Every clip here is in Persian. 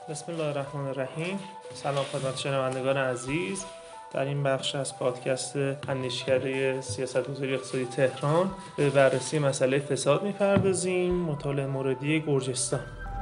بسم الله الرحمن الرحیم. سلام خدمت شنوندگان عزیز. در این بخش از پادکست اندیشکده سیاست‌گذاری اقتصادی تهران به بررسی مسئله فساد می‌پردازیم. مطالعه موردی گرجستان.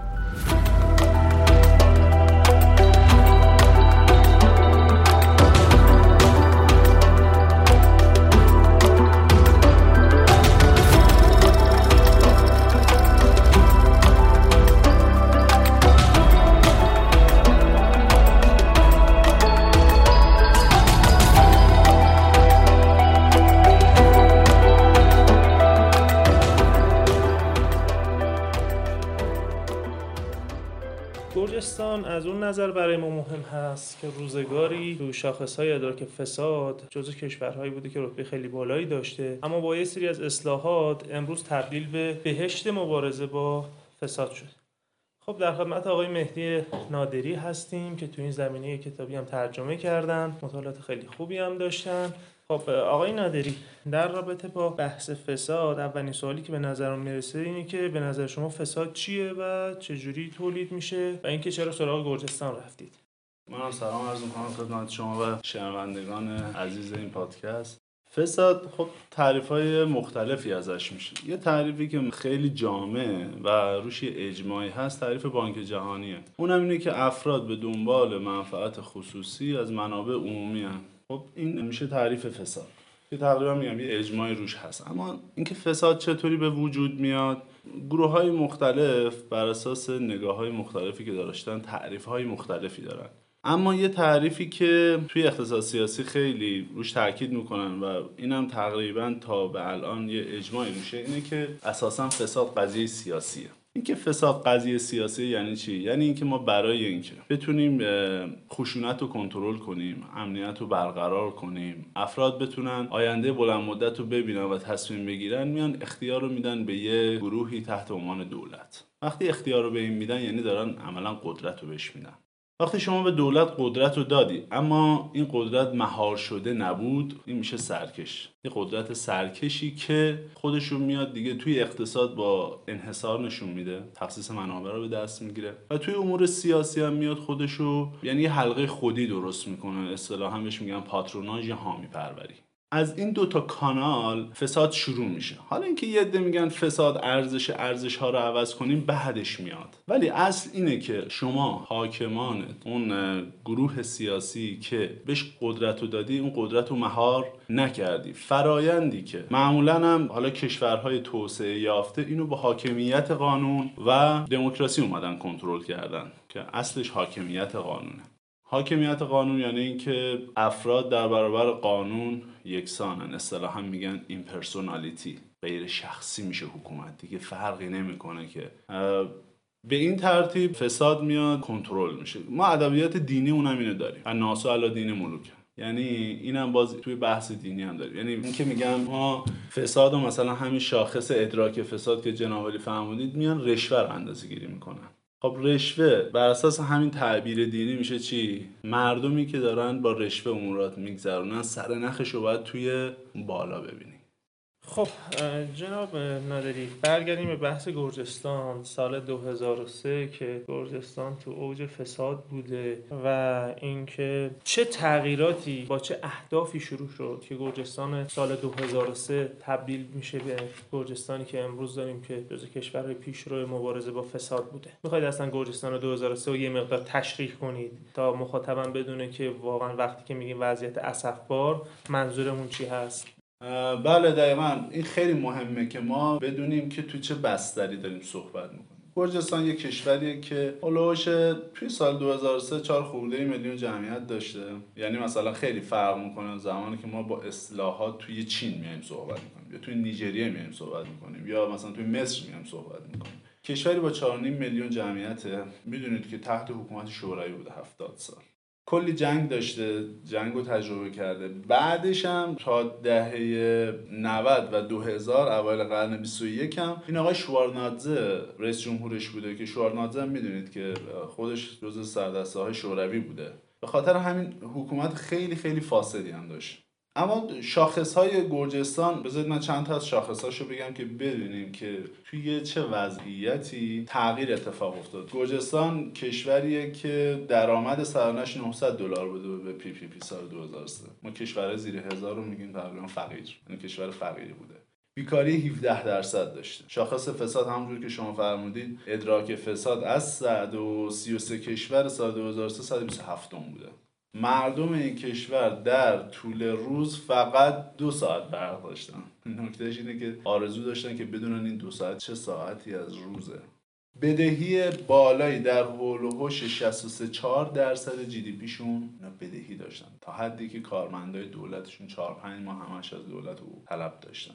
گرجستان از اون نظر برای ما مهم هست که روزگاری تو شاخص‌های ادراک فساد جزو کشورهایی بوده که رتبه خیلی بالایی داشته، اما با یه سری از اصلاحات امروز تبدیل به بهشت مبارزه با فساد شد. خب در خدمت آقای مهدی نادری هستیم که تو این زمینه کتابی هم ترجمه کردن، مطالعات خیلی خوبی هم داشتن. خب آقای نادری، در رابطه با بحث فساد اولین سوالی که به نظرم میرسه اینه که به نظر شما فساد چیه و چجوری تولید میشه و اینکه چرا سراغ گرجستان رفتید؟ منم سلام عرض می‌کنم خدمت شما و شنوندگان عزیز این پادکست. فساد خب تعریف‌های مختلفی ازش میشه. یه تعریفی که خیلی جامع و روش اجماعی هست تعریف بانک جهانیه. اونم اینه که افراد به دنبال منفعت خصوصی از منابع عمومی هستند. خب این میشه تعریف فساد که تقریبا میگم یه اجماعی روش هست. اما اینکه فساد چطوری به وجود میاد، گروه‌های مختلف بر اساس نگاه‌های مختلفی که داشتن تعریف‌های مختلفی دارن. اما یه تعریفی که توی اقتصاد سیاسی خیلی روش تاکید میکنن و اینم تقریبا تا به الان یه اجماعی روشه، اینه که اساسا فساد قضیه سیاسیه. اینکه فساد قضیه سیاسی یعنی چی؟ یعنی اینکه ما برای اینکه بتونیم خشونت رو کنترل کنیم، امنیت رو برقرار کنیم، افراد بتونن آینده بلند مدت رو ببینن و تصمیم بگیرن، میان اختیار رو میدن به یه گروهی تحت عنوان دولت. وقتی اختیار رو به این میدن یعنی دارن عملا قدرت رو بهش میدن. وقتی شما به دولت قدرت رو دادی اما این قدرت مهار شده نبود، این میشه سرکش. یه قدرت سرکشی که خودش رو میاد دیگه توی اقتصاد با انحصار نشون میده، تخصیص منابع رو به دست میگیره و توی امور سیاسی هم میاد خودش رو یعنی یه حلقه خودی درست میکنه. اصطلاحاً بهش میگن پاتروناژ یا حامی پروری. از این دوتا کانال فساد شروع میشه. حالا اینکه یه عده میگن فساد ارزش ها رو عوض کنیم بعدش میاد، ولی اصل اینه که شما حاکمانت، اون گروه سیاسی که بهش قدرت رو دادی، اون قدرت رو مهار نکردی. فرایندی که معمولا هم حالا کشورهای توسعه یافته اینو با حاکمیت قانون و دموکراسی اومدن کنترل کردن که اصلش حاکمیت قانونه. حاکمیت قانون یعنی اینکه افراد در برابر قانون یکسانن. اصطلاحاً میگن ایمپرسونالیتی، غیر شخصی میشه حکومت دیگه، فرقی نمیکنه که به این ترتیب فساد میاد کنترل میشه. ما ادبیات دینی اونم اینو داریم، الناس علی دین ملوک، یعنی اینم باز توی بحث دینی هم داریم. یعنی این که میگم ما فساد و مثلا همین شاخص ادراک فساد که جناب علی فرمودید میان رشوه رو اندازه‌گیری میکنن. خب رشوه بر اساس همین تعبیر دینی میشه چی؟ مردمی که دارن با رشوه امورات میگذرونن سرنخش رو باید توی بالا ببینیم. خب جناب نادری، برگردیم به بحث گرجستان. سال 2003 که گرجستان تو اوج فساد بوده و اینکه چه تغییراتی با چه اهدافی شروع شد که گرجستان سال 2003 تبدیل میشه به گرجستانی که امروز داریم که جزو کشورهای پیشرو مبارزه با فساد بوده. میخواید اصلا گرجستان 2003 رو یه مقدار تشریح کنید تا مخاطبم بدونه که واقعا وقتی که میگیم وضعیت اسفبار منظورمون چی هست؟ بله دقیقاً این خیلی مهمه که ما بدونیم که تو چه بستری داریم صحبت میکنیم. گرجستان یک کشوریه که هولوش توی سال 2003 4 خورده میلیون جمعیت داشته. یعنی مثلا خیلی فرق میکنه زمانی که ما با اصلاحات توی چین میایم صحبت میکنیم یا توی نیجریه میایم صحبت میکنیم یا مثلا توی مصر میایم صحبت میکنیم. کشوری با 4.5 میلیون جمعیت، میدونید که تحت حکومت شوروی بوده 70 سال. کلی جنگ داشته، جنگ رو تجربه کرده. بعدش هم تا دهه 90 و 2000 اوایل قرن 21 هم این آقای شوارنادزه رئیس جمهورش بوده که شوارنادزه هم میدونید که خودش جزو سردسته‌های شوروی بوده. به خاطر همین حکومت خیلی خیلی فاسدی هم داشت. اما شاخص‌های گرجستان، بذارید من چند تا از شاخص‌هاشو بگم که ببینیم که توی چه وضعیتی تغییر اتفاق افتاد. گرجستان کشوریه که درآمد سالانه‌اش $900 بوده به پی پی پی سال 2003. ما کشورهای زیر 1000 رو میگیم تقریبا فقیر، یعنی کشور فقیری بوده. بیکاری 17% داشته. شاخص فساد همونجور که شما فرمودید، ادراک فساد از 133 کشور سال 2003 127 بوده. مردم این کشور در طول روز فقط 2 ساعت برق داشتن. نکتهش اینه که آرزو داشتن که بدونن این 2 ساعت چه ساعتی از روزه. بدهی بالایی در حول و حوش 63.4% جی دی پیشون اینا بدهی داشتن، تا حدی که کارمندای دولتشون 4-5 ماه همش از دولت او طلب داشتن.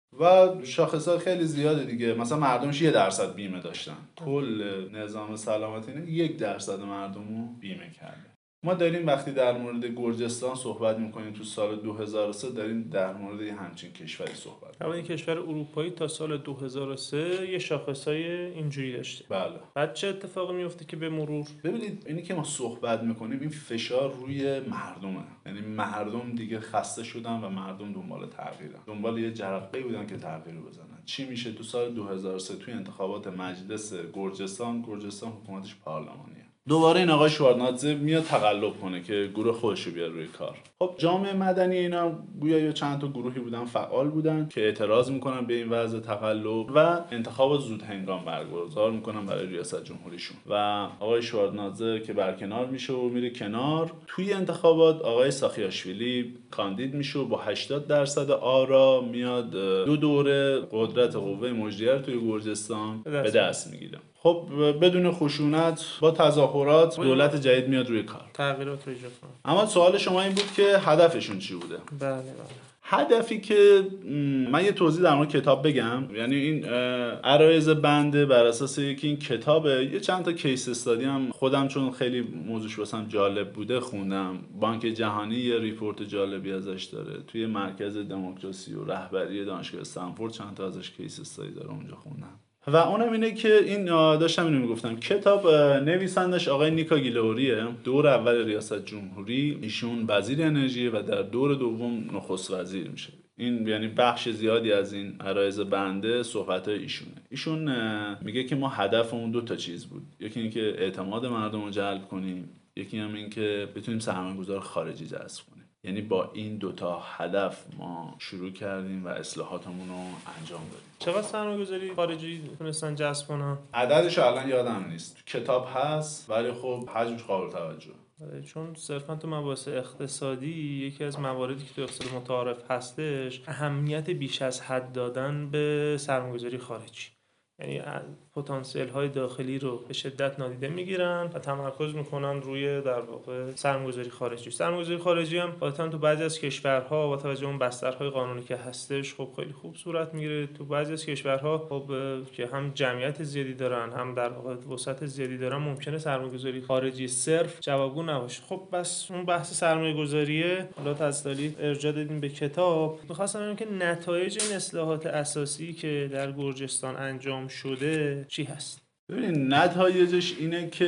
و شاخصات خیلی زیاده دیگه، مثلا مردمش 1% بیمه داشتن. کل نظام سلامتی اینه 1% مردم رو بیمه کرده. ما داریم وقتی در مورد گرجستان صحبت میکنیم تو سال 2003 داریم در مورد یه همچین کشوری صحبت میکنیم. این کشور اروپایی تا سال 2003 یه شاخصای اینجوری داشته. بله. بعد چه اتفاقی میفته که به مرور ببینید اینی که ما صحبت میکنیم این فشار روی مردمه، یعنی مردم دیگه خسته شدن و مردم دنبال تغییرن، دنبال یه جرقه‌ای بودن که تغییر بزنن. چی میشه تو سال 2003 توی انتخابات مجلس گرجستان حکومتش پارلمانیه. دوباره این آقای شوارنادزه میاد تقلب کنه که گروه خودش رو بیاره روی کار. خب جامعه مدنی اینا گویا یا چند تا گروهی بودن فعال بودن که اعتراض میکنن به این وضع تقلب و انتخاب زود هنگام برگزار میکنن برای ریاست جمهوریشون و آقای شوارنادزه که برکنار میشه و میره کنار. توی انتخابات آقای ساخیاشویلی کاندید میشه و با 80% آرا میاد 2 دوره قدرت قوه مجریه توی گرجستان به دست میگیره. خب بدون خشونت با تظاهرات دولت جدید میاد روی کار، تغییرات رو ایجاد کنه. اما سوال شما این بود که هدفشون چی بوده؟ بله. هدفی که من یه توضیح در مورد کتاب بگم، یعنی این عرایض بنده بر اساس یکی این کتابه، یه چند تا کیس استادی هم خودم چون خیلی موضوعش واسم جالب بوده خوندم. بانک جهانی یه ریپورت جالبی ازش داره، توی مرکز دموکراسی و رهبری دانشگاه استنفورد چند تا ازش کیس استادی داره، اونجا خوندم. و اونم اینه که این داشتم اینو میگفتم، کتاب نویسندش آقای نیکا گیلوریه، دور اول ریاست جمهوری ایشون وزیر انرژی و در دور دوم نخست وزیر میشه. این یعنی بخش زیادی از این عرایض بنده صحبت‌های ایشونه. ایشون میگه که ما هدفمون 2 تا چیز بود، یکی این که اعتماد مردم رو جلب کنیم، یکی هم این که بتونیم سرمایه‌گذار خارجی جذب کنیم. یعنی با این 2 تا هدف ما شروع کردیم و اصلاحاتمون رو انجام دادیم. چقدر سرمایه‌گذاری خارجی تونستن جذب کنن؟ عددش الان یادم نیست، تو کتاب هست ولی خب حجمش قابل توجه. چون صرفا تو مباحث اقتصادی یکی از مواردی که تو اقتصاد متعارف هستش اهمیت بیش از حد دادن به سرمایه‌گذاری خارجی، یعنی پتانسیل های داخلی رو به شدت نادیده میگیرن و تمرکز میکنن روی در واقع سرمایه‌گذاری خارجی. سرمایه‌گذاری خارجی هم واقعا تو بعضی از کشورها با توجه اون بسترهای قانونی که هستش خب خیلی خوب صورت میگیره. تو بعضی از کشورها خب که هم جمعیت زیادی دارن هم در واقع وسعت زیادی دارن ممکنه سرمایه‌گذاری خارجی صرف جوابگو نباشه. خب بس اون بحث سرمایه‌گذاریه، حالا تسلیت ارجاع دادیم به کتاب. می‌خواستم بگم که نتایج این اصلاحات اساسی که در گرجستان انجام شده چی هست؟ ببینید نتایجش اینه که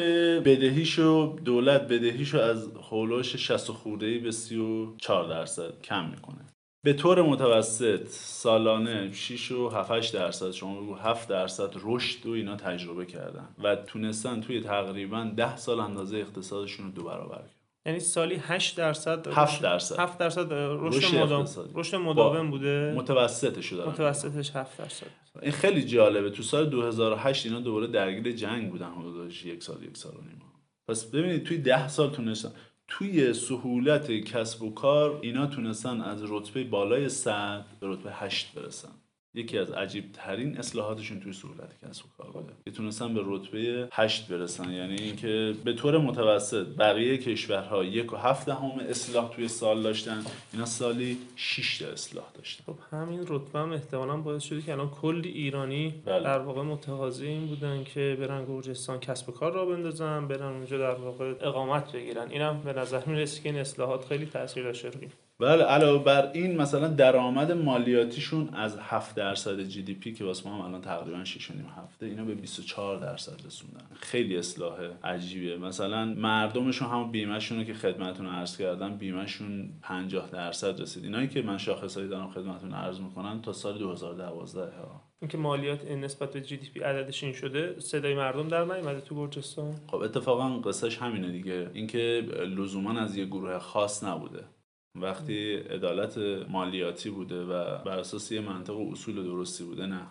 دولت بدهیشو از حولوش 60 خورده‌ای به 34% کم میکنه. به طور متوسط سالانه 6 و 7-8%، شما بگو 7% رشد و اینا تجربه کردن و تونستن توی تقریبا 10 سال اندازه اقتصادشون رو 2 برابر کردن. یعنی سالی 8% 7% رشد مداوم بوده. متوسطش رو دارم، متوسطش 7%. این خیلی جالبه. تو سال 2008 اینا دوباره درگیر جنگ بودن، حدودش 1 سال و نیم. پس ببینید توی 10 سال تونستن توی سهولت کسب و کار اینا تونستن از رتبه بالای 100 به رتبه 8 برسن. یکی از عجیب ترین اصلاحاتشون توی سهولت کسب و کار بوده که تونستن به رتبه 8 برسن. یعنی اینکه به طور متوسط بقیه کشورها 1.7 اصلاح توی سال داشتن، اینا سالی 6 تا اصلاح داشتن. خب همین رتبه هم احتمالاً باعث شده که الان کلی ایرانی در واقع متقاضی این بودن که برن گرجستان کسب و کار را بندازن، برن اونجا در واقع اقامت بگیرن. اینم به نظر میرسه که این اصلاحات خیلی تاثیر داشته روی بله، علاوه بر این مثلا درآمد مالیاتیشون از 7% جی دی پی که واسه ما هم الان تقریبا 6.5 اینا به 24% رسوندن. خیلی اصلاح عجیبه. مثلا مردمشون همون بیمهشون رو که خدمتتون عرض کردم، بیمهشون 50% رسید. اینایی که من شاخصایی دارم خدمتتون عرض میکنم تا سال 2012 ها. اینکه مالیات نسبت به جی دی پی عددش این شده، صدای مردم در نیومده تو گرجستان. خب اتفاقا قصهش همینه دیگه، اینکه لزوما از یه گروه خاص نبوده. وقتی عدالت مالیاتی بوده و بر اساس یه منطق و اصول درستی بوده، نه.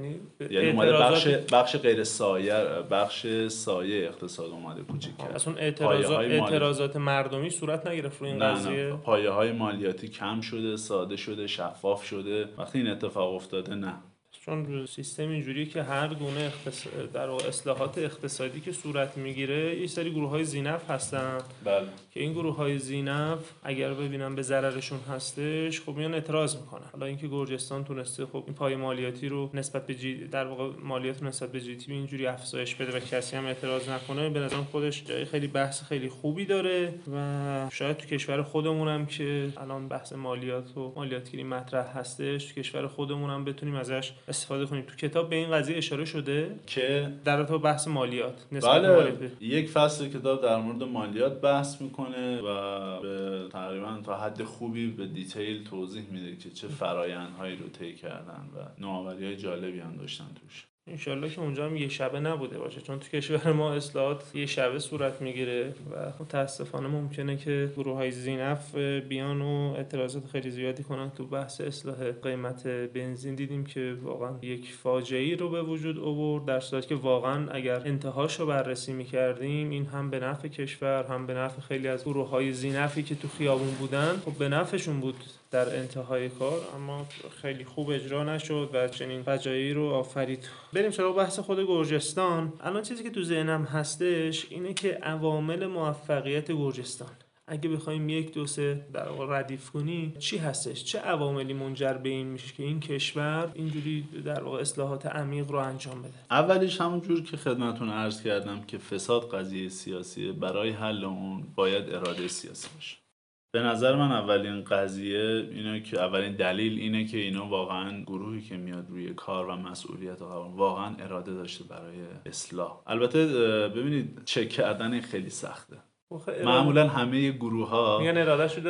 یعنی اومده بخش غیر سایه، بخش سایه اقتصاد اومده کوچیک کرد. اصلا اعتراضات مردمی صورت نگرفت روی این قضیه. پایه‌های مالیاتی کم شده، ساده شده، شفاف شده. وقتی این اتفاق افتاده، نه. چون سیستم اینجوریه که هر گونه در اصلاحات اقتصادی که صورت میگیره، یه سری گروه‌های ذی‌نفع هستن. بله. که این گروه‌های ذی‌نفع اگر ببینن به ضررشون هستش، خب میان اعتراض میکنن. حالا اینکه گرجستان تونسته خب این پایه مالیاتی رو نسبت به در واقع مالیات نسبت به جی دی پی اینجوری افزایش بده و کسی هم اعتراض نکنه، به نظرم خودش جای خیلی بحث خیلی خوبی داره. و شاید تو کشور خودمون هم که الان بحث مالیات و مالیاتگیری مطرح هستش، تو کشور خودمون هم بتونیم ازش استفاده کنیم. تو کتاب به این قضیه اشاره شده که در رابطه بحث مالیات نسبت بله، مالیات یک فصل کتاب در مورد مالیات بحث میکنه و به تقریبا تا حد خوبی به دیتیل توضیح میده که چه فرایندهایی رو طی کردن و نوآوری‌های جالبی هم داشتن توش. انشالله که اونجا هم یه شبه نبوده باشه، چون تو کشور ما اصلاحات یه شبه صورت میگیره و متاسفانه ممکنه که گروه‌های ذی‌نفع بیان و اعتراضات خیلی زیادی کنن. تو بحث اصلاح قیمت بنزین دیدیم که واقعا یک فاجعه‌ای رو به وجود آورد، در صورتی که واقعا اگر انتهاش رو بررسی می‌کردیم این هم به نفع کشور، هم به نفع خیلی از گروه‌های ذی‌نفعی که تو خیابون بودن، خب به نفعشون بود در انتهای کار، اما خیلی خوب اجرا نشد و چنین فجایعی رو آفرید. بریم سراغ بحث خود گرجستان. الان چیزی که تو ذهنم هستش اینه که عوامل موفقیت گرجستان، اگه بخوایم یک دو سه در واقع ردیف کنیم، چی هستش؟ چه عواملی منجر به این میشه که این کشور اینجوری در واقع اصلاحات عمیق رو انجام بده؟ اولیش همون جور که خدمتتون عرض کردم که فساد قضیه سیاسیه، برای حل اون باید اراده سیاسی باشه. به نظر من اولین قضیه اینه که اولین دلیل اینه که اینا واقعا گروهی که میاد روی کار و مسئولیت واقعا اراده داشته برای اصلاح. البته ببینید چک کردن خیلی سخته. معمولا همه گروه‌ها میگن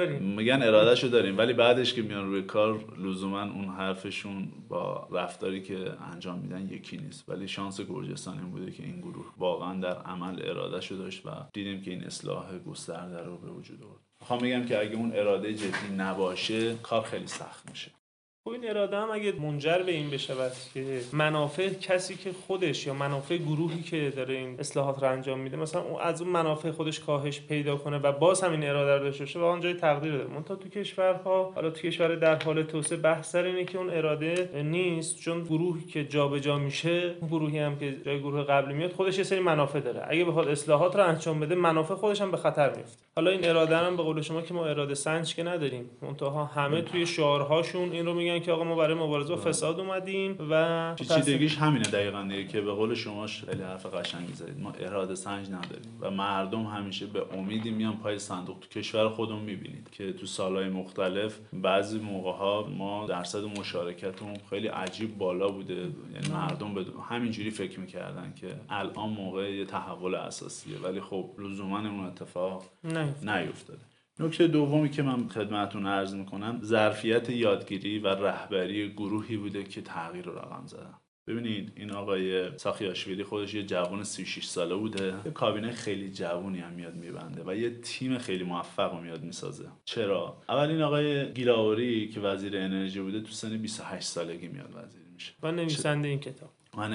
ارادهشو داریم ولی بعدش که میان روی کار لزوما اون حرفشون با رفتاری که انجام میدن یکی نیست. ولی شانس گرجستان این بوده که این گروه واقعا در عمل ارادهشو داشت و دیدیم که این اصلاح گسترده رو به وجود آورد. میخوام بگم که اگه اون اراده جدی نباشه کار خیلی سخت میشه. این اراده هم اگه منجر به این بشود که منافع کسی که خودش یا منافع گروهی که داره این اصلاحات رو انجام میده مثلا از اون منافع خودش کاهش پیدا کنه و باز همین اراده رو داشته باشه، واقعا جای تقدیر داره. منتها تو کشورها، حالا تو کشور در حال توسعه، بحث سر اینه که اون اراده نیست، چون گروهی که جابجا میشه، گروهی هم که جای گروه قبلی میاد، خودش یه سری منافع داره. اگه بخواد اصلاحات رو انجام بده، منافع خودش هم به خطر میفته. حالا این اراده هم به قول شما که ما اراده سنج که نداریم، منتها همه توی شعارهاشون این رو میگن که آقا ما برای مبارزه با فساد اومدیم و چیزیش همینه دقیقاً دیگه که به قول شما خیلی حرف قشنگی زدید. ما اراده سنج نداریم و مردم همیشه به امیدی میان پای صندوق. تو کشور خودمون میبینید که تو سالهای مختلف بعضی موقع‌ها ما درصد مشارکتمون خیلی عجیب بالا بوده، یعنی مردم به همینجوری فکر میکردن که الان موقع یه تحول اساسیه، ولی خب لزوما اون اتفاق نیفتاده. نکته دومی که من خدمتتون عرض میکنم ظرفیت یادگیری و رهبری گروهی بوده که تغییر رو رقم زدن. ببینید این آقای ساخیاشویلی خودش یه جوان 36 ساله بوده، یه کابینه خیلی جوونی هم میاد میبنده و یه تیم خیلی موفق رو میاد میسازه. چرا؟ اول این آقای گیلاوری که وزیر انرژی بوده تو سن 28 سالگی میاد وزیر میشه. و نویسنده این کتاب.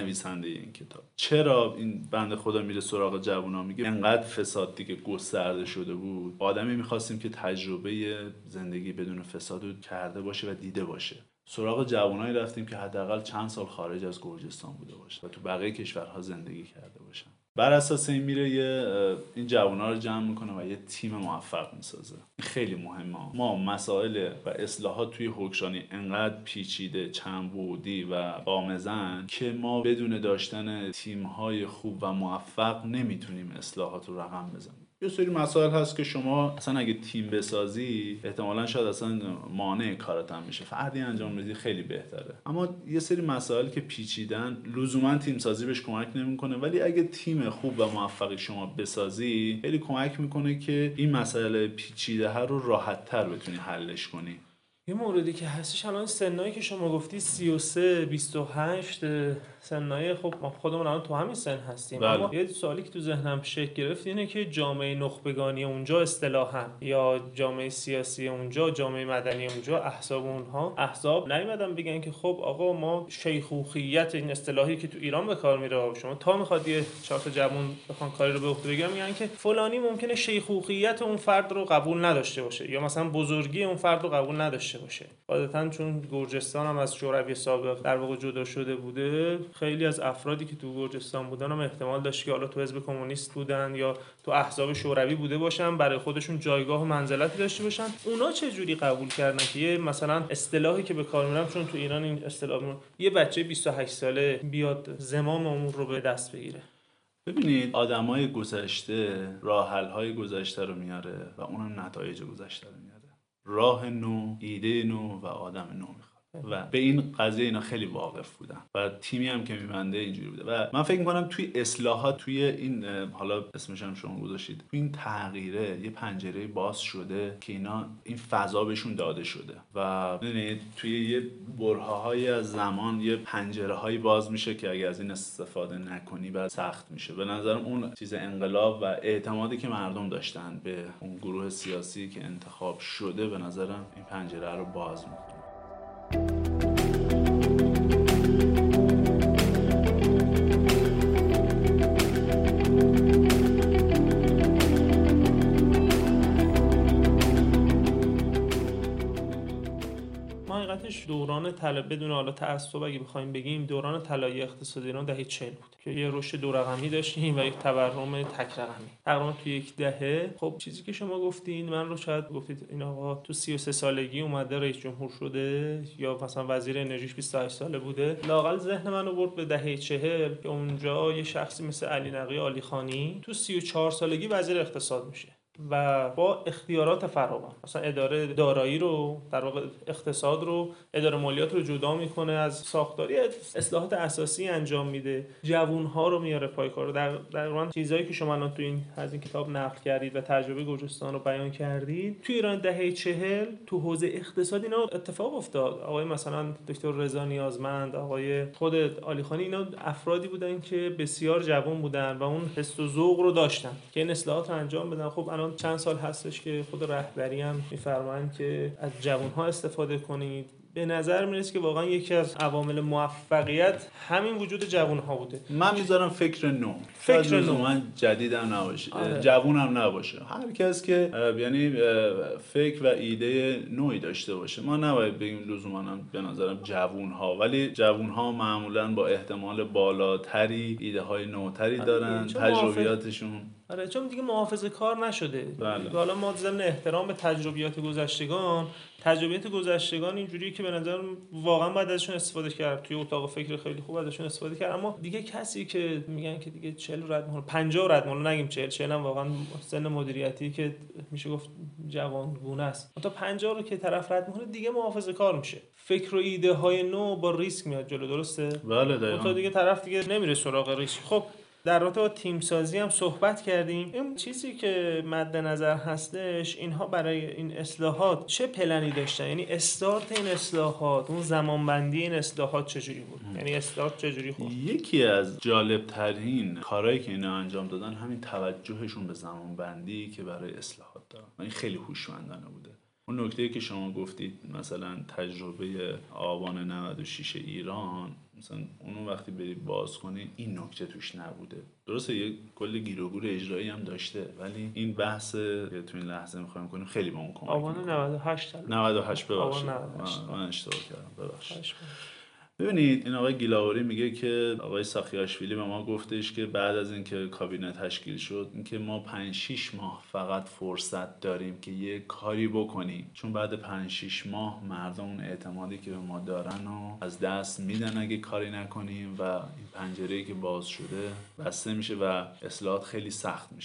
چرا این بنده خدا میره سراغ جوونا؟ میگه انقدر فساد دیگه گسترده شده بود، آدمی میخواستیم که تجربه زندگی بدون فساد رو کرده باشه و دیده باشه. سراغ جوانایی رفتیم که حداقل چند سال خارج از گرجستان بوده باشه و تو بقیه کشورها زندگی کرده باشن. بر اساس این میره این جوونا رو جمع میکنه و یه تیم موفق میسازه. خیلی مهمه. ما مسائل و اصلاحات توی هوکشانی انقدر پیچیده، چند بعدی و قامزن که ما بدون داشتن تیم‌های خوب و موفق نمیتونیم اصلاحات رو رقم بزنیم. یه سری مسائل هست که شما اصلا اگه تیم بسازی احتمالاً شاید اصلا مانع کارت هم میشه، فردی انجام بدی خیلی بهتره. اما یه سری مسائل که پیچیدن لزوما تیم سازی بهش کمک نمیکنه، ولی اگه تیم خوب و موفقی شما بسازی خیلی کمک میکنه که این مسئله پیچیده ها رو راحت تر بتونی حلش کنی. یه موردی که هستش الان سنایی که شما گفتی 33 28 سنای، خب ما خودمون الان تو همین سن هستیم. بله. اما یه سوالی که تو ذهنم شکل گرفت اینه که جامعه نخبگانی اونجا اصطلاحاً یا جامعه سیاسی اونجا، جامعه مدنی اونجا، احزاب اونها، احزاب نیومدن بگن که خب آقا ما شیخوخیت، این اصطلاحی که تو ایران به کار میره، شما تا میخواد یه چهار تا جوون بخوان کاری رو به عهده بگیرن میگن که فلانی ممکنه شیخوخیت اون فرد رو قبول نداشته باشه یا مثلا بزرگی اون فرد رو قبول نداشته باشه. عادتاً چون گرجستان هم از شوروی سابق در واقع جدا شده بوده، خیلی از افرادی که تو گرجستان بودن هم احتمال داشت که حالا تو حزب کمونیست بودن یا تو احزاب شوروی بوده باشن، برای خودشون جایگاه و منزلتی داشته باشن. اونا چه جوری قبول کردن که یه مثلا اصطلاحی که به کار میرم، چون تو ایران این اصطلاح یه بچه 28 ساله بیاد زمام امور رو به دست بگیره؟ ببینید آدمای گذشته راه حل های گذشته رو میاره و اونم نتایج گذشته رو میاره. راه نو، ایده نو و آدم نو میخواد و به این قضیه اینا خیلی واقف بودن و تیمی هم که میبنده اینجوری بوده و من فکر میکنم توی اصلاحات، توی این حالا اسمش هم شما گذاشتید، توی این تغییره یه پنجره باز شده که اینا این فضا بهشون داده شده و ببینید توی یه برهه‌های از زمان یه پنجره‌هایی باز میشه که اگه از این استفاده نکنی بعد سخت میشه. به نظرم اون چیز انقلاب و اعتمادی که مردم داشتن به اون گروه سیاسی که انتخاب شده به نظرم این پنجره رو باز میکنه. دوران بدون حالا تعصب اگه بخوایم بگیم دوران طلایی اقتصادی ایران دهه 40 بود که یه رشد دو رقمی داشتیم و یک تورم تک رقمی تقریبا تو یک دهه. خب چیزی که شما گفتین، من رو شاید گفتید این آقا تو 33 سالگی اومده رئیس جمهور شده یا مثلا وزیر انرژیش 28 ساله بوده، لااقل ذهن منو برد به دهه 40 که اونجا یه شخصی مثل علی نقی عالیخانی تو 34 سالگی وزیر اقتصاد میشه و با اختیارات فراوان مثلا اداره دارایی رو، در واقع اقتصاد رو، اداره مالیات رو جدا میکنه از ساختاری، اصلاحات اساسی انجام میده، جوانها رو میاره پای کار. در واقع چیزایی که شما الان تو این از این کتاب نقل کردید و تجربه گرجستان رو بیان کردید، تو ایران دهه 40 تو حوزه اقتصادی اینا اتفاق افتاد. آقای مثلا دکتر رضا نیازمند، آقای خود عالیخانی، اینا افرادی بودن که بسیار جوان بودن و اون حس و ذوق رو داشتن که این اصلاحات رو انجام بدن. خب الان چند سال هستش که خود رهبری هم میفرمایند که از جوانها استفاده کنید. به نظر میرسه که واقعا یکی از عوامل موفقیت همین وجود جوانها بوده. من میذارم فکر نو، فکر نو، من جدیدم نباشه، جوونم نباشه، هر کس که یعنی فکر و ایده نوعی داشته باشه. ما نباید بگیم لزوما به نظرم جوونها، ولی جوونها معمولا با احتمال بالاتری ایده های نوتری دارن، تجربیاتشون آره چون دیگه محافظه کار نشده. حالا ما ضمن احترام به تجربیات گذشتگان اینجوریه که به نظر واقعا باید ازشون استفاده کرد، توی اتاق فکر خیلی خوب ازشون استفاده کرد. اما دیگه کسی که میگن که دیگه 40 رد مونه، 50 رد مونه، نگیم 40 هم واقعا سن مدیریتی که میشه گفت جوانگونه است، تا 50 رو که طرف رد میکنه دیگه محافظه کار میشه. فکر و ایده های نو با ریسک میاد جلو، درسته؟ بله دقیقاً. تا دیگه طرف دیگه نمیره سراغ ریسک. خب در رابطه با تیم سازی هم صحبت کردیم. این چیزی که مد نظر هستش، اینها برای این اصلاحات چه پلنی داشتن؟ یعنی استارت این اصلاحات، اون زمانبندی این اصلاحات چجوری بود؟ یعنی استارت چجوری بود؟ یکی از جالب ترین کارهایی که اینا انجام دادن همین توجهشون به زمانبندی که برای اصلاحات دارن. این خیلی هوشمندانه بوده. اون نکته‌ای که شما گفتید مثلا تجربه آبان 96 ایران، مثلا اونو وقتی بری باز کنی این نکته توش نبوده. درسته یه کلی گیر و گور اجرایی هم داشته، ولی این بحث که تو این لحظه می‌خوایم کنیم خیلی به اون کمک می‌کنه. آبان 98 ببخشید من اشتباه کردم، ببخشید. ببینید این آقای گیلاوری میگه که آقای ساخیاشویلی به ما گفتش که بعد از اینکه کابینه تشکیل شد اینکه ما 5-6 ماه فقط فرصت داریم که یه کاری بکنیم، چون بعد 5-6 ماه مردم اون اعتمادی که به ما دارن و از دست میدن اگه کاری نکنیم و این پنجره‌ای که باز شده بسته میشه و اصلاحات خیلی سخت میشه.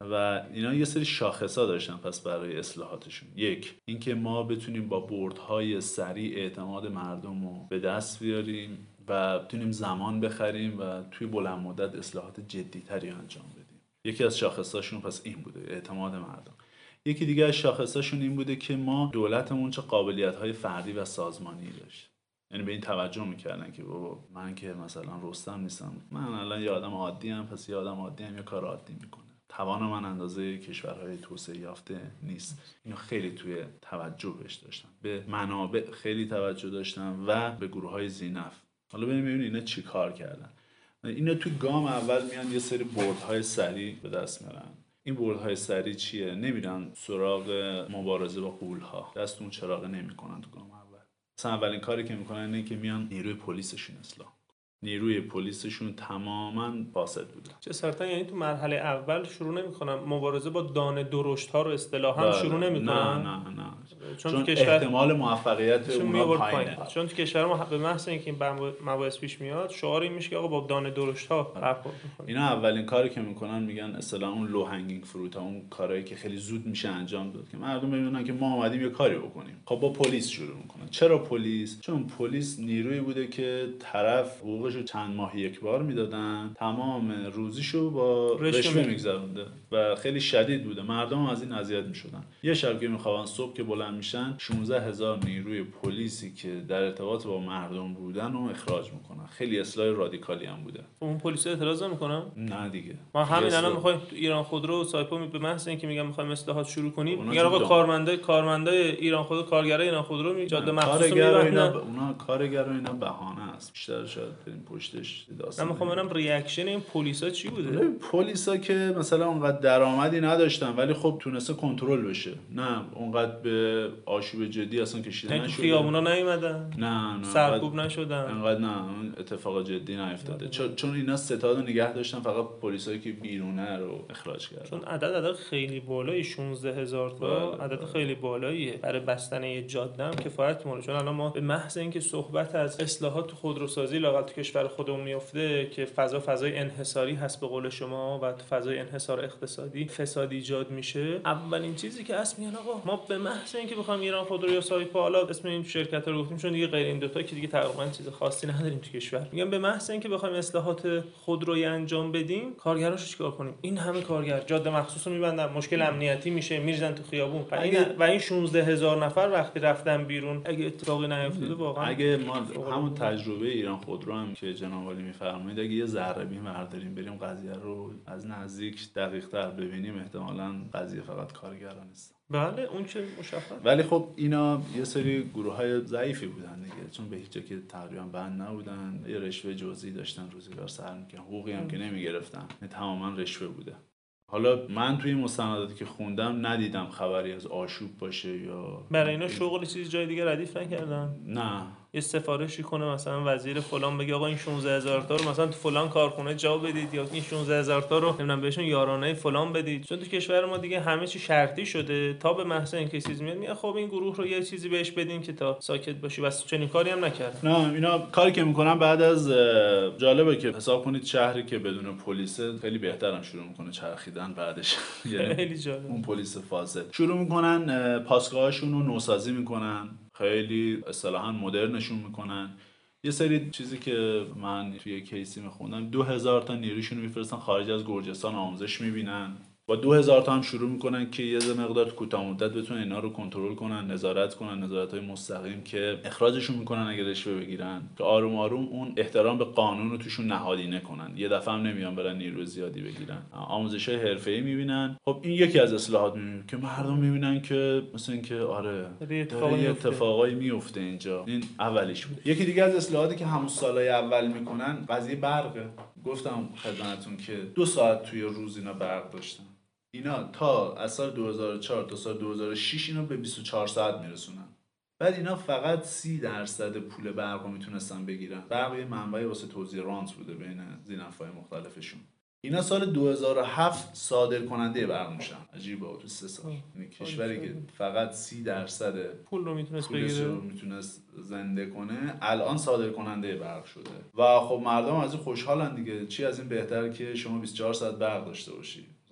و اینا یه سری شاخصا داشتن پس برای اصلاحاتشون. یک، اینکه ما بتونیم با بردهای سریع اعتماد مردم رو به دست بیاریم و بتونیم زمان بخریم و توی بلند مدت اصلاحات جدی‌تری انجام بدیم. یکی از شاخصاشون پس این بوده، اعتماد مردم. یکی دیگه از شاخصاشون این بوده که ما دولتمون چه قابلیت‌های فردی و سازمانی داشت. یعنی به این توجه میکردن که بابا من که مثلا رستم نیستم، من الان یه آدم عادی ام، پس یه آدم عادی هم یه کار عادی میکنه، توان من اندازه کشورهای توسعه یافته نیست. اینو خیلی توی توجه بهش داشتن، به منابع خیلی توجه داشتن و به گروه‌های ذی‌نفع. حالا ببینیم اینا چی کار کردن. اینا توی گام اول میان یه سری بردهای سریع به دست میارن. این بردهای سریع چیه؟ نمیرن سراغ مبارزه با غول‌ها، دستون چراغ نمیکنن تو گام اول. مثلا اولین کاری که میکنن اینه که میان نیروی پلیسشون اصلاح. نیروی پلیسشون تماما فاسد بوده. چه سرتا، یعنی تو مرحله اول شروع نمی‌کنن مبارزه با دانه درشت‌ها رو اصطلاحاً شروع نمی‌کنن؟ نه چون احتمال موفقیت اونها پایینه. چون تو کشور ما به محض اینکه این مباحث پیش میاد شعار این میشه که آقا با دانه درشت‌ها برخورد می‌کنیم. اینا اولین کاری که میکنن میگن اصطلاحاً اون لو هنگینگ فروت، اون کارهایی که خیلی زود میشه انجام داد که مردم ببینن که ما اومدیم یه کاری بکنیم. خب با پلیس شروع میکنن. چرا پلیس؟ چون پلیس نیرویی بوده که طرف حقوقشو چند ماه یک بار میدادن، تمام روزیشو با رشوه میگذرونده و خیلی شدید بوده. مردم هم از این اذیت میشدن. یه شب که میخوابن صبح که بلند میشن 16000 نیروی پلیسی که در ارتباط با مردم بودن رو اخراج میکنن. خیلی اصلاح رادیکالی هم بوده. اون پلیسا اعتراض نمیکنن؟ نه دیگه. ما همین الان میخوایم تو ایران خودرو و سایپا به محض اینکه میگم میخوایم اصلاحات شروع کنیم میگن آقا کارمندای ایران خودرو، کارگرای ایران خودرو جاده مخصوص میبندن. اونا کارگر و اینا بهانه است. بیشتر شاید بریم پشتش داستان. من میخوام ببینم ریاکشن این پلیسا چی بوده. پلیسا که مثلا اونقدر درآمدی نداشتن ولی خب تونسته کنترل بشه. نه اونقدر به آشوب جدی اصلا کشیده نشده. خیابونا نیومدن. نه سرکوب نشدن. انقدر نه اتفاق جدی نیفتاده. چون اینا ستاد نگه داشتن، فقط پلیسایی که بیرونه رو اخراج کردن. چون عدد خیلی بالایی 16000 تا عدد خیلی بالاییه برای بستن یه جاده هم کفایت می‌کنه. چون الان ما به محض اینکه صحبت از اصلاحات تو خودروسازی لااقل تو کشور خودمون میفته که فضای انحصاری هست به قول شما و تو فضای انحصار اقتصادی فساد ایجاد میشه، اولین چیزی که اسم میگن آقا ما به محض اینکه بخوام ایران خودرو یا سایپا، حالا اسم این شرکت‌ها رو گفتیم چون دیگه غیر این دو تا که دیگه تقریبا چیز خاصی نداریم تو کشور، میگم به محض اینکه بخوایم اصلاحات خودرویی انجام بدیم کارگراشو چیکار کنیم؟ این همه کارگر جاده مخصوصو میبندن، مشکل امنیتی میشه، میریزن تو خیابون و این 16000 نفر وقتی رفتن بیرون اگه اتفاقی نیفتاده واقعا اگه ما همون تجربه ایران خودرو هم که جناب عالی میفرمایید اگه یه ذره بین برداریم بریم قضیه رو از نزدیک دقیق‌تر ببینیم احتمالاً قضیه فقط کارگران نیست. بله اون چه مشخص. ولی خب اینا یه سری گروه‌های ضعیفی بودن دیگه، چون به هیچ جا که تقریبا بند نبودن، یه رشوه جزئی داشتن، روزگار سر می‌کردن، حقوقی هم که نمی‌گرفتن، تماما رشوه بوده. حالا من توی مستنداتی که خوندم ندیدم خبری از آشوب باشه یا برای اینا شغل چیز جای دیگه ردیف نکردن. نه یه سفارشی کنه مثلا وزیر فلان بگه آقا این 16000 تا رو مثلا تو فلان کارخونه جا بدید یا این 16000 تا رو نمیدونم بهشون یارانه فلان بدید. چون تو کشور ما دیگه همه چی شرطی شده تا به محض اینکه چیز میاد میگه خب این گروه رو یه چیزی بهش بدین که تا ساکت باشی، واسه چنین کاری هم نکرد. نه اینا کاری که میکنن بعد از جالبه که حساب کنید شهری که بدون پلیس خیلی بهترن شروع میکنه چرخیدن بعدش. خیلی جالب. اون پلیس فاسد شروع میکنن پاسگاهاشون رو نوسازی میکنن، خیلی اصطلاحاً مدرنشون میکنن. یه سری چیزی که من توی کیسی میخوندم 2000 تا نیروشون رو میفرستن خارج از گرجستان آموزش میبینن، با 2000 تا هم شروع میکنن که یه مقدار کوتاه مدت بتونن اینا رو کنترل کنن، نظارت کنن، نظارت‌های مستقیم که اخراجشون میکنن اگه رشوه بگیرن، که آروم آروم اون احترام به قانون رو توشون نهادینه کنن. یه دفعه هم نمیان برن نیرو زیادی بگیرن. آموزش‌های حرفه‌ای میبینن. خب این یکی از اصلاحات میبینن که مردم میبینن که مثلا اینکه آره یه اتفاقایی میفته اینجا. این اولیش بود. یکی دیگه از اصلاحاتی که همون سالای اول میکنن قضیه برقه. گفتم خدمتتون که 2 ساعت توی روز اینا برق داشتن. اینا تا از سال 2004 تا سال 2006 اینو به 24 ساعت میرسونن. بعد اینا فقط 30% پول برق رو میتونستن بگیرن. برق یه منبعی واسه توزیع رانت بوده بین ذی‌نفع‌های مختلفشون. اینا سال 2007 صادر کننده برق میشن. عجیبه تو 3 سال. یعنی کشوری که فقط 30% پول رو میتونست بگیره، میتونست زنده کنه، الان صادر کننده برق شده. و خب مردم از این خوشحالن دیگه. چی از این بهتر که شما 24 ساعت برق داشته باشی.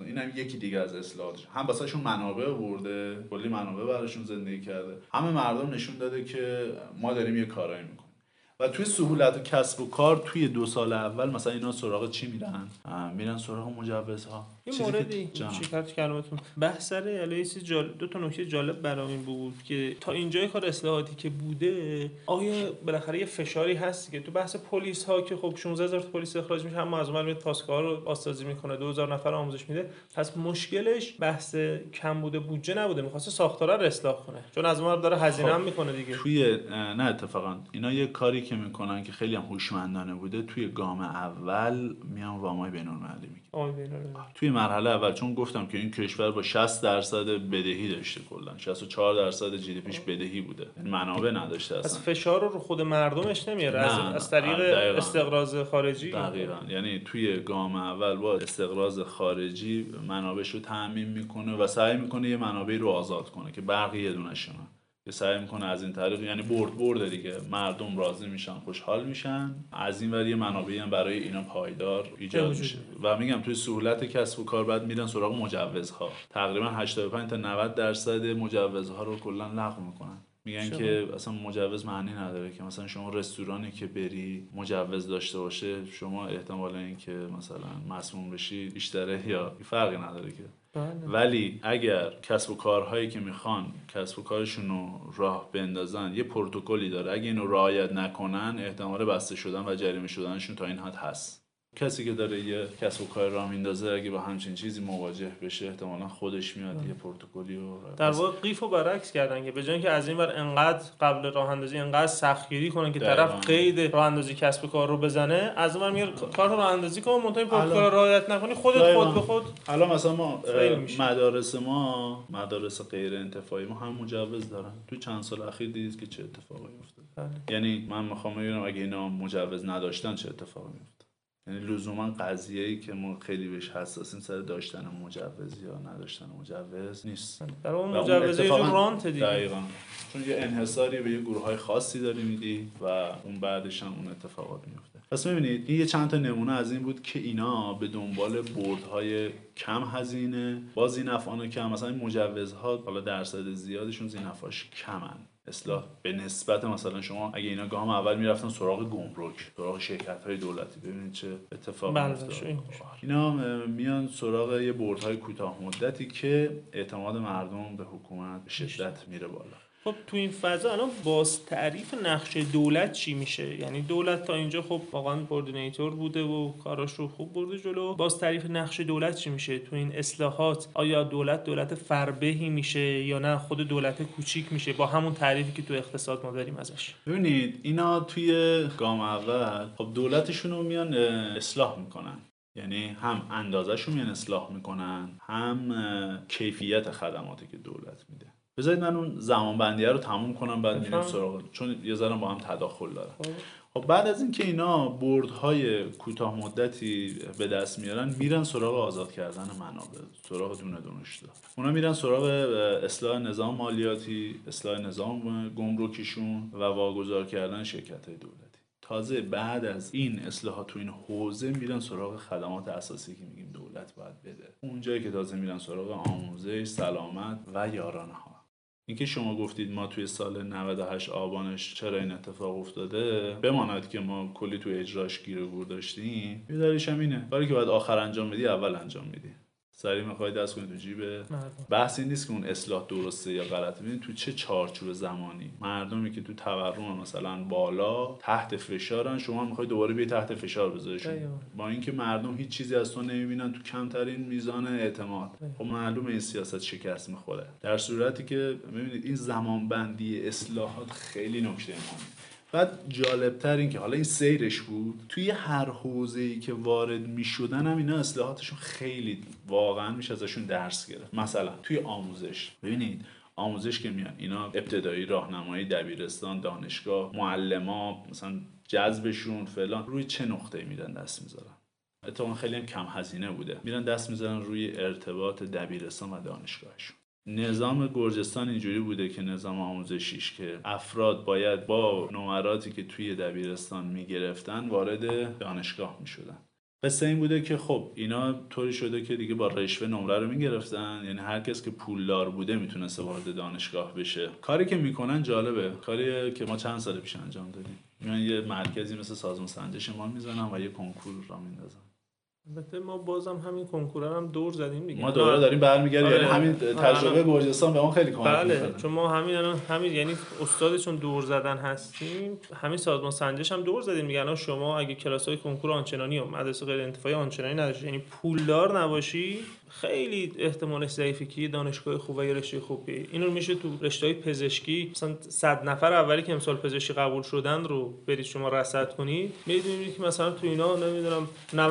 اینم یکی دیگه از اصلاحاتش. هم واسهشون منابع آورده، کلی منابع براشون زندگی کرده، همه مردم نشون داده که ما داریم یه کارایی میکنیم. و توی سهولت و کسب و کار توی 2 سال اول مثلا اینا سراغ چی میرن؟ میرن سراغ مجوزها. یه موردی شکایت کلمتون بحث سر یه چیز دو تا نکته جالب برام این بود که تا اینجای کار اصلاحاتی که بوده آیا بالاخره یه فشاری هست که تو بحث پلیس ها که خب 16000 تا پلیس اخراج میشه، هم از اون میاد پاسکار رو آسازی میکنه، 2000 نفر آموزش میده، پس مشکلش بحث کم بوده بودجه نبوده، میخواسته ساختارا رو اصلاح کنه، چون از اون داره هزینه هم میکنه دیگه. توی نه اتفاقا اینا یه کاری که میکنن که خیلی هم هوشمندانه بوده، توی گام اول میان وامای بین‌المللی میگیرن. توی مرحله اول چون گفتم که این کشور با 60% بدهی داشته، کلا 64% جی دی پیش بدهی بوده، یعنی منابع نداشته اصلا. از فشار رو خود مردمش نمیاره، از طریق استقراض خارجی. دقیقاً، یعنی توی گام اول با استقراض خارجی منابعش رو تامین میکنه و سعی میکنه یه منابعی رو آزاد کنه که برقی یه دونه‌شونه، که سعی میکنه از این طریق، یعنی برد دیگه، مردم راضی میشن، خوشحال میشن، از این ور یه منابعی هم برای اینا پایدار ایجاد میشه. و میگم توی سهولت کسب و کار بعد میرن سراغ مجوزها، تقریبا 85 تا 90% مجوزها رو کلا لغو میکنن. میگن که اصلا مجوز معنی نداره، که مثلا شما رستورانی که بری مجوز داشته باشه، شما احتمال این که مثلا مسموم بشی بیشتره یا فرقی نداره که. ولی اگر کسب و کارهایی که میخوان کسب و کارشون رو راه بندازن یه پروتکلی داره، اگه اینو رعایت نکنن احتمال بسته شدن و جریمه شدنشون تا این حد هست. کسی که داره یه کسب و کار راه میندازه اگه با همچین چیزی مواجه بشه احتمالاً خودش میاد یه پروتکلی رو در واقع قیفو برعکس کردن که به جای اینکه از این ور انقدر قبل راه اندازی انقدر سختگیری کنن که طرف قید راه اندازی کسب و کار رو بزنه، از اون ور میگه کار رو راه اندازی کن، منتها این پروتکل رو رعایت نکنی خودت خود به خود. الان مثلا ما مدارس غیر انتفاعی ما هم مجوز دارن. تو چند سال اخیر دیدید که چه اتفاقی افتاد. یعنی من میخوام ببینم اگه اینا مجوز نداشتن چه اتفاقی میفته. یعنی لزوما قضیه‌ای که ما خیلی بهش حساسیم سر داشتن مجوز یا نداشتن مجوز نیست. در اون مجوز یه جور رانت دیگه. دقیقاً. چون یه انحصاری به یه گروه‌های خاصی داری میدی و اون بعدش هم اون اتفاقات میفته. پس می‌بینید این یه چند تا نمونه از این بود که اینا به دنبال بردهای کم هزینه با زینفعان کم، مثلا این مجوزها حالا درصد زیادشون زینفعاش کمن. اصلاح به نسبت مثلا شما اگه اینا گام اول میرفتن سراغ گمرک، سراغ شرکت‌های دولتی، ببینید چه اتفاقی افتاد. اینا میان سراغ یه بردهای کوتاه مدتی که اعتماد مردم به حکومت به شدت میره بالا. خب تو این فضا الان باز تعریف نقش دولت چی میشه؟ یعنی دولت تا اینجا خب واقعا کوردینیتور بوده و کاراش رو خوب برده جلو. باز تعریف نقش دولت چی میشه تو این اصلاحات؟ آیا دولت فربهی میشه یا نه خود دولت کوچیک میشه با همون تعریفی که تو اقتصاد ما داریم ازش؟ ببینید اینا توی گام اول خب دولتشون رو میان اصلاح میکنن، یعنی هم اندازه‌شون میان اصلاح میکنن، هم کیفیت خدماتی که دولت میده. بذارید من اون زمان بندیه رو تموم کنم بعد میریم سراغ، چون یه ذره با هم تداخل داره. خب بعد از اینکه اینا بردهای کوتاه مدتی به دست میارن میرن سراغ آزاد کردن منابع، سراغ دونه دونش. اونا میرن سراغ اصلاح نظام مالیاتی، اصلاح نظام گمرکیشون و واگذار کردن شرکت‌های دولتی. تازه بعد از این اصلاحات تو این حوزه میرن سراغ خدمات اساسی که میگیم دولت باید بده. اونجایی که تازه میرن سراغ آموزش، سلامت و یارانه ها. اینکه شما گفتید ما توی سال 98 آبانش چرا این اتفاق افتاده، بماند که ما کلی توی اجراش گیر و گور داشتیم. یه دلیلش هم اینه، کاری که باید آخر انجام بدی اول انجام میدی. سریع میخوای دست کنی تو جیب. بحث این نیست که اون اصلاح درسته یا غلطه، ببین تو چه چارچوب زمانی. مردمی که تو تورم مثلا بالا تحت فشارن، شما میخوای دوباره بیای تحت فشار بذاریشون، با اینکه مردم هیچ چیزی از تو نمیبینن، تو کمترین میزان اعتماد. خب معلومه این سیاست شکست میخوره. در صورتی که ببینید این زمانبندی اصلاحات خیلی نکته مهمه. بعد جالبتر این که حالا این سیرش بود توی هر حوزه‌ای که وارد میشدن هم اینا اصلاحاتشون خیلی واقعا میشه ازشون درس گرفت. مثلا توی آموزش، ببینید آموزش که میان اینا ابتدایی، راهنمایی، دبیرستان، دانشگاه، معلما مثلا جذبشون فلان روی چه نقطه‌ای میرن دست میذارن؟ اتفاقا خیلی هم کم هزینه بوده، میرن دست میذارن روی ارتباط دبیرستان و دانشگاهشون. نظام گرجستان اینجوری بوده که نظام آموزشیش که افراد باید با نمراتی که توی دبیرستان میگرفتن وارد دانشگاه میشدن. قصه این بوده که خب اینا طوری شده که دیگه با رشوه نمره رو میگرفتن، یعنی هر کس که پولدار بوده میتونسته وارد دانشگاه بشه. کاری که میکنن جالبه، کاری که ما چند سال پیش انجام دادیم. میان یه مرکزی مثل سازمان سنجش شمال میزنن و یه کنکور را میندازن. البته ما بازم همین کنکور هم دور زدیم دیگه. ما دوره داریم برمیگردیم، یعنی همین تجربه آره. گرجستان به ما خیلی کمک میکنه. بله، چون ما همین یعنی استادشون دور زدن هستیم. همین سازمان سنجش هم دور زدیم میگن شما اگه کلاسای کنکور آنچنانی و مدرسه غیر انتفاعی آنچنانی نداشتی، یعنی پولدار نباشی، خیلی احتمالش ضعیفه که دانشگاه خوب و رشته خوبی. اینو میشه تو رشته‌های پزشکی مثلا 100 نفر اولی که امسال پزشکی قبول شدن رو برید شما رصد کنید، می‌بینید که مثلا تو اینا نمیدونم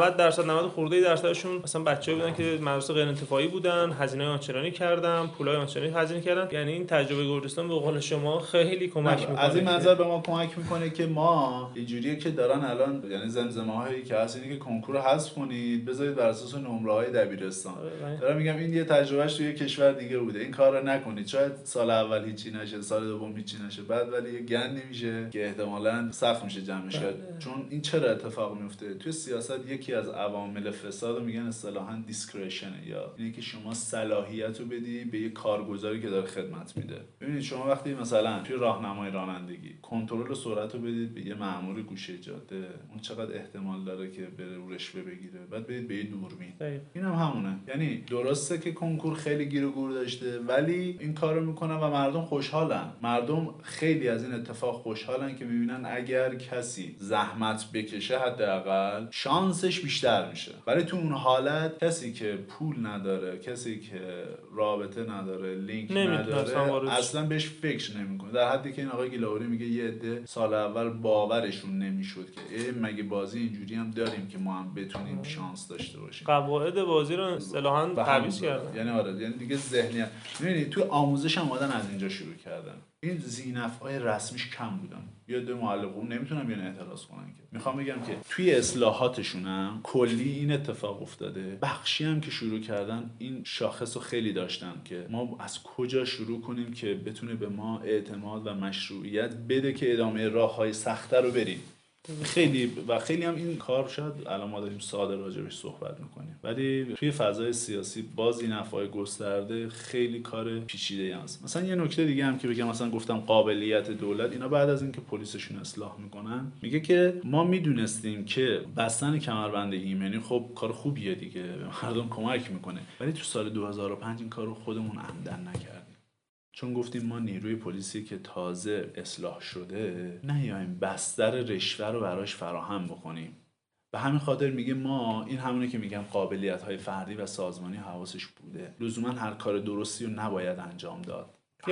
90 خورده درصدشون مثلا بچه‌ای بودن که مدرسه غیر انتفاعی بودن، هزینه آنچنانی کردن، پولای آنچنانی هزینه کردن. یعنی این تجربه گردستان به قول شما خیلی کمک می‌کنه. از این منظر به ما کمک می‌کنه که ما اینجوریه که دارن الان، یعنی زمزمه‌هایی که هست اینه که کنکور رو حذف کنید بذارید بر اساس نمره‌های دبیرستان. دارم میگم این یه تجربهش توی کشور دیگه بوده، این کار رو نکنید. شاید سال اول هیچی نشه، سال دوم هیچی نشه، بعد ولی یه گندی میشه که احتمالاً سخت میشه جمعش کرد. چون این چرا اتفاق میفته توی سیاست؟ یکی از عوامل فساد رو میگن اصطلاحاً دیسکریشن، یا اینه که شما صلاحیت رو بدی به یه کارگزاری که داره خدمت میده. ببینید شما وقتی مثلا توی راهنمای رانندگی کنترل سرعت رو بدید به یه مأمور گوشه جاده، اون چقدر احتمال داره که بره رشوه بگیره؟ بعد بدید به یه دوربین. اینم همونه. یعنی درسته که کنکور خیلی گیر و گور داشته، ولی این کارو میکنن و مردم خوشحالن. مردم خیلی از این اتفاق خوشحالن که میبینن اگر کسی زحمت بکشه حداقل شانسش بیشتر میشه. ولی تو اون حالت کسی که پول نداره، کسی که رابطه نداره، لینک نداره، اصلا بهش فکر نمیکنه. در حدی که این آقای گیلاوری میگه یه عده سال اول باورشون نمیشد که مگه بازی اینجوری هم داریم که ما هم بتونیم شانس داشته باشیم. قواعد بازی رو اصطلاحاً تعویض کردن. یعنی آره، یعنی دیگه ذهنیت. می‌بینید تو آموزش هم اومدن از اینجا شروع کردن. این ذینفع‌های رسمیش کم بودن. یاد معلقون نمیتونم بیان اعتراض کنن که. میخوام بگم که توی اصلاحاتشون هم کلی این اتفاق افتاده. بخشی هم که شروع کردن این شاخص رو خیلی داشتن که ما از کجا شروع کنیم که بتونه به ما اعتماد و مشروعیت بده که ادامه راه‌های سخت‌تر رو بریم. خیلی هم این کار شاید الان ما داریم ساده راجبش صحبت میکنیم، ولی توی فضای سیاسی باز این افعال گسترده خیلی کار پیچیده است. مثلا یه نکته دیگه هم که بگم، مثلا گفتم قابلیت دولت، اینا بعد از اینکه پلیسشون اصلاح میکنن میگه که ما میدونستیم که بستن کمربند ایمنی خب کار خوبیه دیگه، به مردم کمک میکنه، ولی تو سال 2005 این کارو خودمون عمدن نکردیم. چون گفتیم ما نیروی پلیسی که تازه اصلاح شده نیایم بستر رشوه رو براش فراهم بکنیم. به همین خاطر میگه ما این همونه که میگم قابلیت‌های فردی و سازمانی حواسش بوده، لزوما هر کار درستی رو نباید انجام داد،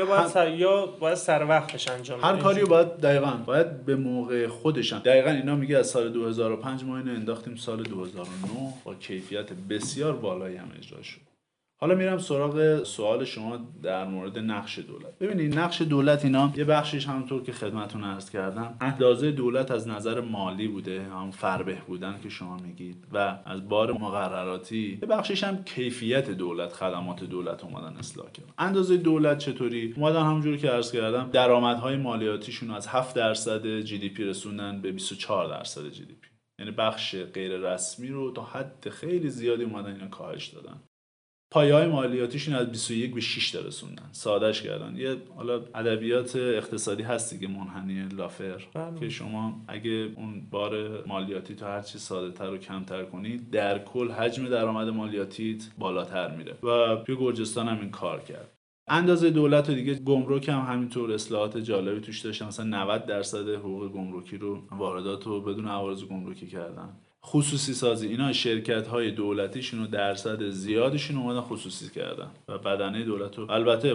یا باید سر وقتش انجام هر کاری رو باید به موقع خودش. دقیقاً اینا میگه از سال 2005 ما اینو انداختیم سال 2009 با کیفیت بسیار بالایی هم اجرا شد. حالا میرم سراغ سوال شما در مورد نقش دولت. ببینید نقش دولت اینا یه بخشش همونطور که خدمتتون عرض کردم اندازه دولت از نظر مالی بوده، هم فربه بودن که شما میگید، و از بار مقرراتی. یه بخشش هم کیفیت دولت، خدمات دولت اومدن اصلاح کردن. اندازه دولت چطوری؟ اومدن همونجوری که عرض کردم درآمدهای مالیاتیشون از 7% جی دی پی رسوندن به 24% جی دی پی. یعنی بخش غیر رسمی رو تا حد خیلی زیادی اومدن اینا کاهش دادن. پایه‌های مالیاتیشون از 21 به 6 رسوندن، سادهش کردن. یه حالا ادبیات اقتصادی هست دیگه، منحنی لافر، که شما اگه اون بار مالیاتی تو هر چی ساده‌تر و کمتر کنید در کل حجم درآمد مالیاتیت بالاتر میره و توی گرجستان هم این کار کرد. اندازه دولت و دیگه گمرک هم همینطور اصلاحات جالبی توش داشتن. مثلا 90% حقوق گمرکی رو واردات رو بدون عوارض گمرکی کردن. خصوصی سازی، اینا شرکت‌های دولتیشون رو درصد زیادشون اومدن خصوصی کردن و بدنه دولت رو، البته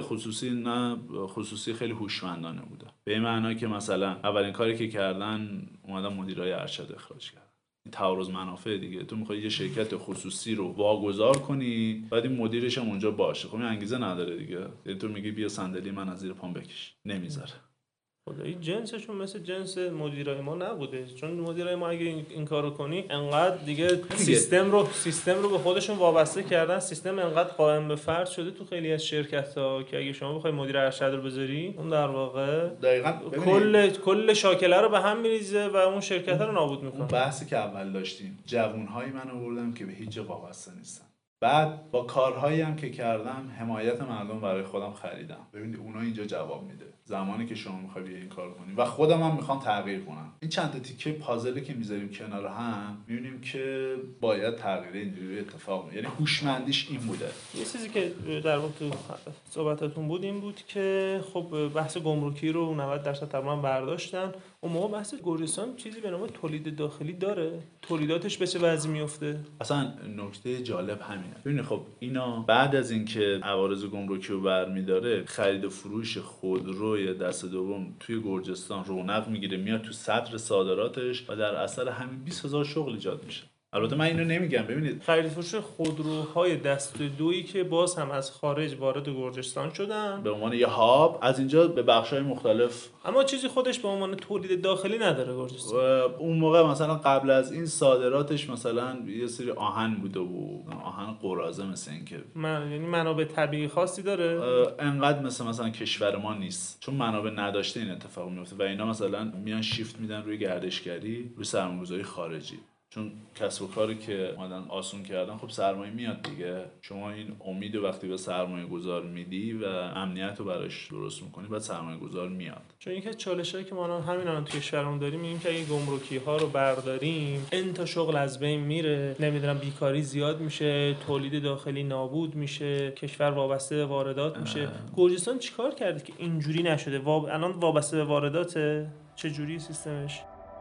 خصوصی خیلی هوشمندانه بوده، به این معنی که مثلا اولین کاری که کردن اومدن مدیرای ارشد اخراج کردن. این تعارض منافع دیگه. تو میخوای یه شرکت خصوصی رو واگذار کنی، بعد این مدیرش هم اونجا باشه، خب این انگیزه نداره دیگه. تو میگی بیا صندلی من از زیر پام بکش، نمیذاره. خدایی جنسشون مثل جنس مدیرای ما نبوده، چون مدیرای ما اگه این کارو کنی انقدر دیگه سیستم رو به خودشون وابسته کردن، سیستم انقدر قائم به فرد شده تو خیلی از شرکت‌ها که اگه شما بخوای مدیر ارشد رو بذاری اون در واقع دقیقاً کل شاکله رو به هم میریزه و اون شرکت رو نابود میکنه. اون بحثی که اول داشتیم، جوانهایی من آوردم که به هیچ جا وابسته نیستن، بعد با کارهایی هم که کردم حمایت مردم برای خودم خریدم. ببینید اونا اینجا جواب میده زمانی که شما میخوای بیا این کارو کنی و خودم هم میخوام تغییر کنم. این چند تا تیکه پازلی که میذاریم کنار هم میبینیم که باید تغییر اینجوری اتفاق میفته. یعنی هوشمندیش این بوده. یه چیزی که در واقع تو صحبتاتون بود این بود که خب بحث گمرکی رو 90% تقریبا برداشتن. اون موقع بحث گرجستان چیزی به نام تولید داخلی داره؟ تولیداتش به چه وضعی میفته؟ اصلا نکته جالب همینه. ببینید خب اینا بعد از اینکه عوارض گمرکی رو برمی‌داره، خرید و فروش خودروی دست دوم توی گرجستان رونق میگیره، میاد تو صدر صادراتش و در اثر همین 20000 شغل ایجاد میشه. البته من اینو نمیگم. ببینید خرید فروش خودروهای دست دویی که باز هم از خارج وارد گرجستان شدن به عنوان یه هاب از اینجا به بخش‌های مختلف، اما چیزی خودش به عنوان تولید داخلی نداره گرجستان. اون موقع مثلا قبل از این صادراتش مثلا یه سری آهن بوده و آهن قرازه، مثل این که یعنی منابع طبیعی خاصی داره. انقدر مثلا کشور ما نیست، چون منابع نداشته این اتفاق میفته و اینا مثلا میان شیفت میدن روی گردشگری، روی سرمایه‌گذاری خارجی. چون کسب و کاری که اومدن آسون کردن، خب سرمایه میاد دیگه. شما این امید وقتی به سرمایه گذار میدی و امنیت رو براش درست میکنی، بعد سرمایه گذار میاد. چون اینکه چالشایی که ما همین الان توی کشورمون داریم این که اگه گمرکی ها رو برداریم این تا شغل از بین میره، نمیدونم بیکاری زیاد میشه، تولید داخلی نابود میشه، کشور وابسته به واردات میشه. گرجستان چیکار کرده که اینجوری نشده؟ الان وابسته به وارداته؟ چه جوری سیستمش؟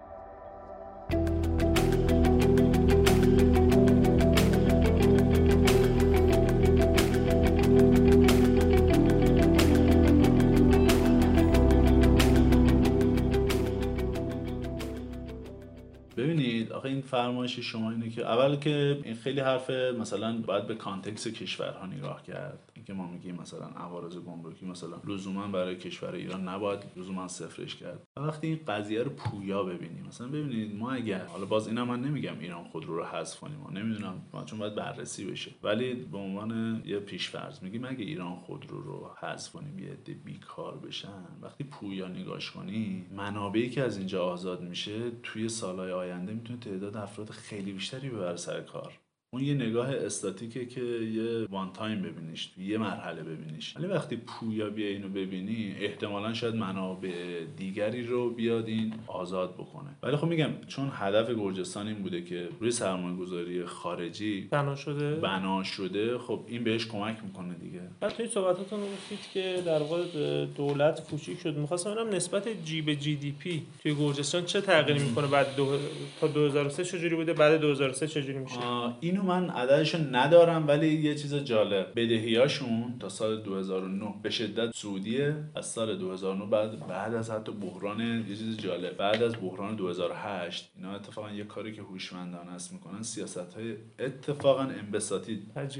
آخه این فرمایش شما اینه که اول که این خیلی حرفه، مثلا باید به کانتکست کشورها نگاه کرد. اینکه ما میگیم مثلا عوارض گمرکی مثلا لزوما برای کشور ایران نباید لزوما صفرش کرد. وقتی این قضیه رو پویا ببینیم، مثلا ببینید ما اگر، حالا باز اینا من نمیگم ایران خودرو رو حذف کنیم، ما نمیدونم چون باید بررسی بشه، ولی به عنوان یه پیش‌فرض میگیم اگه ایران خودرو رو حذف کنیم یه عده بیکار بشن، وقتی پویا نگاش کنی منابعی که از اینجا آزاد میشه توی سالهای آینده میتونه تعداد افراد خیلی بیشتری ببره سر کار. اون یه نگاه استاتیکه که یه وان تایم ببینیش، یه مرحله ببینیش. ولی وقتی پویا بیا اینو ببینی، احتمالاً شاید منابع دیگری رو بیاد این آزاد بکنه. ولی خب میگم چون هدف گرجستان این بوده که روی سرمایه‌گذاری خارجی بنا شده، خب این بهش کمک میکنه دیگه. بعد توی صحبتاتون گفتید که در واقع دولت کوچیک شد. می‌خواستم ببینم نسبت جی به جی دی پی توی گرجستان چه تغییری میکنه بعد تا 2003 چجوری بوده، بعد 2003 چجوری میشه؟ اینو من عددشو ندارم، ولی یه چیز جالب، بدهیاشون تا سال 2009 به شدت سعودیه. از سال 2009 بعد از حتی بحران، یه چیز جالب، بعد از بحران 2008 اینا اتفاقا یه کاری که هوشمندانه است میکنن، سیاست‌های اتفاقا انبساطی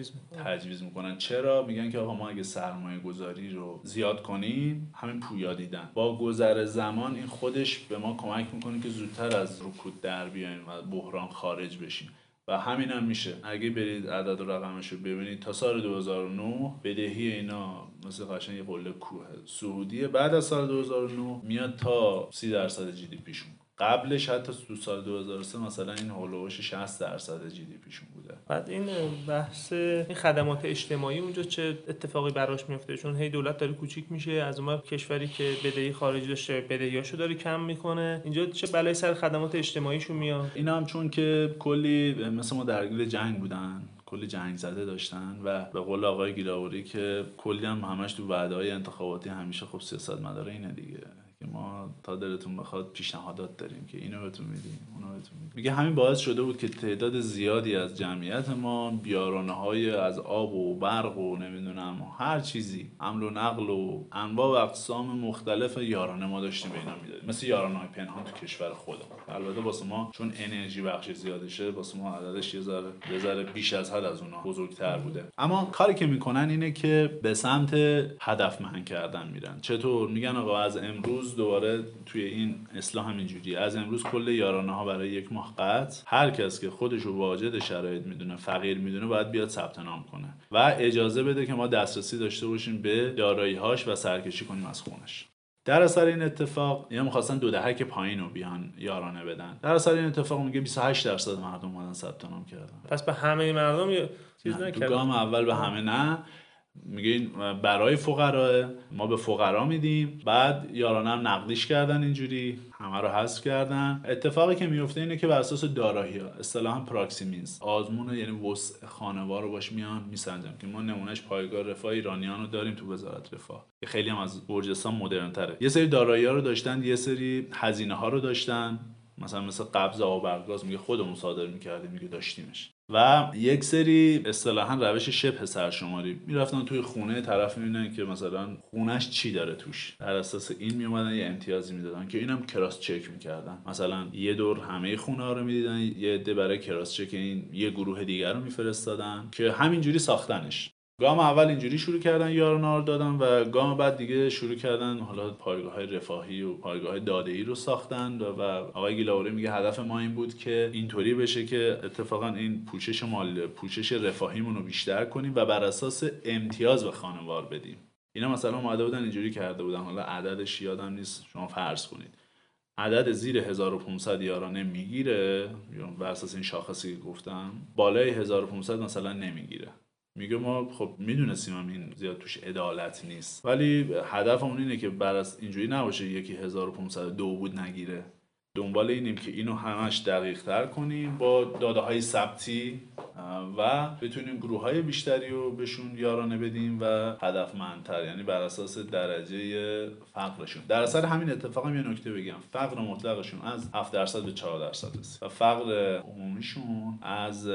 تجویز میکنن. چرا؟ میگن که آقا ما اگه سرمایه گذاری رو زیاد کنیم، همین پویا دیدن، با گذر زمان این خودش به ما کمک میکنه که زودتر از رکود در بیایم و بحران خارج بشیم. و همین هم میشه. اگه برید عدد و رقمش رو ببینید، تا سال 2009 بدهی اینا مثل قشنگ یه قله کوه سعودیه، بعد از سال 2009 میاد تا 30% جی دی پیشون. قبلش حتی تو سال 2003 مثلا این هولوش 60% جی دی پیشون بوده. بعد این بحث این خدمات اجتماعی اونجا چه اتفاقی براش میفته؟ چون هی دولت داره کوچیک میشه، از اون کشوری که بدهی خارجی داشته بدهیاشو داره کم میکنه، اینجا چه بلایی سر خدمات اجتماعیشون میاد؟ اینا هم چون که کلی مثل ما درگیر جنگ بودن، کلی جنگ زده داشتن و به قول آقای گیلاوری که کلی هم همش تو وعده‌های انتخاباتی همیشه خب سیاستمدار اینه دیگه، که ما تا دلتون بخواد پیشنهادات داریم که اینو بهتون میدیم اونو بهتون میدیم. میگه همین باعث شده بود که تعداد زیادی از جمعیت ما بیارانه‌های از آب و برق و نمیدونم هر چیزی، حمل و نقل و انواع و اقسام مختلف یارانه ما داشتیم به اینا میدادیم، مثل یارانه‌های پنهان تو کشور خودمون. البته واسه ما چون انرژی بخش زیادشه، واسه ما عددش یه ذره بیش از حد از اونها بزرگتر بوده. اما کاری که میکنن اینه که به سمت هدفمند کردن میرن. چطور؟ میگن آقا از امروز دوباره توی این اصلاح همینجوری، از امروز کل یارانه ها برای 1 ماه قطع، هر کس که خودش رو واجد شرایط میدونه، فقیر میدونه، باید بیاد ثبت نام کنه و اجازه بده که ما دسترسی داشته باشیم به دارایی‌هاش و سرکشی کنیم از خونش. در اثر این اتفاق اینا می‌خواستن 2 دهک پایین رو بیان یارانه بدن. در اثر این اتفاق میگه 28% مردم اومدن ثبت نام کردن. پس به همه مردم چیز تو نکردن. گام اول به همه نه، میگه برای فقرا ما به فقرا میدیم، بعد یارانه هم نقدیش کردن، اینجوری همه رو حذف کردن. اتفاقی که میفته اینه که بر اساس دارایی‌ها، اصطلاحاً پراکسی مینز، آزمون یعنی وسع خانوار رو باش میان میسنجن که ما نمونهش پایگاه رفاه ایرانیان رو داریم تو وزارت رفاه که خیلی هم از گرجستان مدرن‌تره. یه سری دارایی‌ها رو داشتن، یه سری هزینه‌ها رو داشتن، مثلا قبض آب و برق میگه خودمون صادر می‌کردیم، میگه داشتیمش. و یک سری اصطلاحاً روش شبه سرشماری، میرفتن توی خونه طرف میبینن که مثلا خونش چی داره توش، در اساس این میومدن یه امتیازی میدادن که اینم کراس چک میکردن. مثلا یه دور همه خونه ها رو میدیدن، یه عده برای کراس چک این یه گروه دیگر رو میفرستادن که همینجوری ساختنش. گام اول اینجوری شروع کردن یارانه رو دادن و گام بعد دیگه شروع کردن حالا پایگاه‌های رفاهی و پایگاه‌های داده‌ای رو ساختن و آقای گیلاوری میگه هدف ما این بود که اینطوری بشه که اتفاقا این پوشش رفاهیمون رو بیشتر کنیم و بر اساس امتیاز به خانوار بدیم. اینا مثلا اومده بودن اینجوری کرده بودن، حالا عددش یادم نیست، شما فرض کنید عدد زیر 1500 یارانه میگیره بر اساس این شاخصی که گفتم، بالای 1500 مثلا نمیگیره. میگه ما خب میدونستیم هم این زیاد توش عدالت نیست، ولی هدفمون اینه که اینجوری نباشه یکی 1502 بود نگیره. دنبال اینیم که اینو همش دقیق تر کنیم با داده های ثبتی و بتونیم گروه های بیشتری رو بهشون یارانه بدیم و هدفمندتر، یعنی بر اساس درجه فقرشون. در اثر همین اتفاق هم یه نکته بگم، فقر مطلقشون از 7% به 4% رسید و فقر عمومیشون از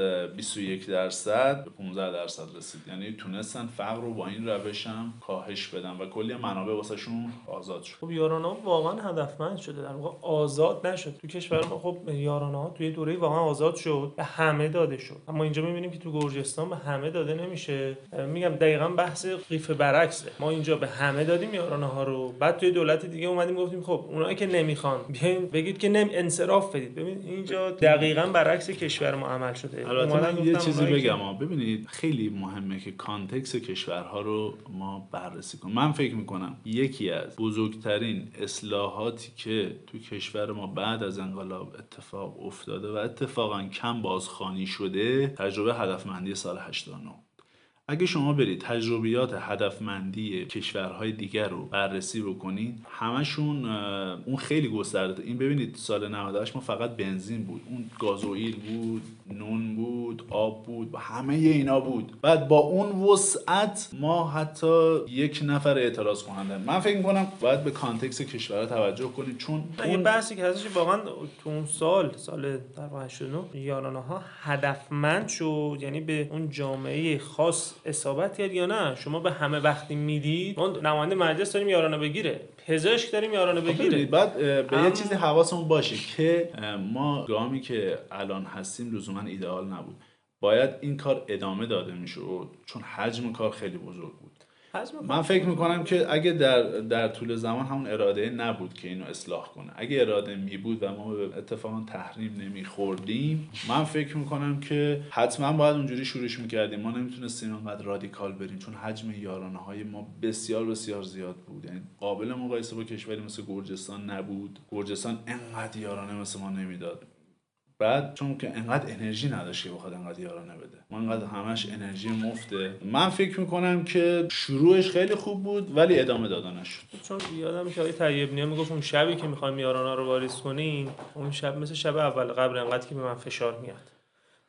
21% به 15% رسید. یعنی تونستن فقر رو با این روش هم کاهش بدن و کلی منابع واسهشون آزاد شد. خب یارانه ها واقعا هدفمند شده، در واقع آزاد نشد. تو کشور ما خب یارانه ها توی دوره واقعا آزاد شد، به همه داده شد. اما اینجا می‌بینیم که تو گرجستان به همه داده نمیشه. میگم دقیقاً بحث قیف برعکسه. ما اینجا به همه دادیم یارانه ها رو، بعد توی دولت دیگه اومدیم گفتیم خب اونایی که نمیخوان بیاین بگید که انصراف بدید. ببین اینجا دقیقاً برعکس کشور ما عمل شده. البته من یه چیزی بگم، ببینید خیلی مهمه که کانتکست کشورها رو ما بررسی کنیم. من فکر می‌کنم یکی از بزرگترین اصلاحاتی که تو کشور ما بعد از انقلاب اتفاق افتاده و اتفاقاً کم بازخوانی شده، تجربه هدفمندی سال 89. اگه شما برید تجربیات هدفمندی کشورهای دیگر رو بررسی بکنید، همشون اون خیلی گسترده. این ببینید سال 98 ما فقط بنزین بود، اون گازوئیل بود، نون بود، آب بود، همه اینا بود. بعد با اون وسعت ما حتی یک نفر اعتراض کننده. من فکر می‌کنم باید به کانتکست کشورها توجه کنید، چون اون بحثی که هستش واقعا تو اون سال در واقع 89 یارانه ها هدفمند شد، یعنی به اون جامعه خاص اصابت کرد یا نه. شما به همه وقتی میدید، ما نماینده مجلس داریم یارانه بگیره، پزشک داریم یارانه بگیره. بعد به یه چیزی حواسمون باشه که ما گامی که الان هستیم لزوما ایدئال نبود. باید این کار ادامه داده میشد، چون حجم کار خیلی بزرگ بود. من فکر میکنم که اگه در طول زمان همون اراده نبود که اینو اصلاح کنه، اگه اراده می بود و ما به اتفاقا تحریم نمیخوردیم، من فکر میکنم که حتما باید اونجوری شروعش میکردیم. ما نمیتونستیم انقدر رادیکال بریم، چون حجم یارانه های ما بسیار بسیار زیاد بود، یعنی قابل مقایسه با کشوری مثل گرجستان نبود. گرجستان انقدر یارانه مثل ما نمیداد، بعد چون که انقدر انرژی نداشت که بخواد انقدر یارانه بده، ما انقدر همش انرژی مفته. من فکر میکنم که شروعش خیلی خوب بود ولی ادامه داده نشد. چون یادم که آقای طیبنیا میگفت اون شبی که میخوایم یارانه رو واریز کنین، اون شب مثل شب اول قبل انقدر که به من فشار میاد.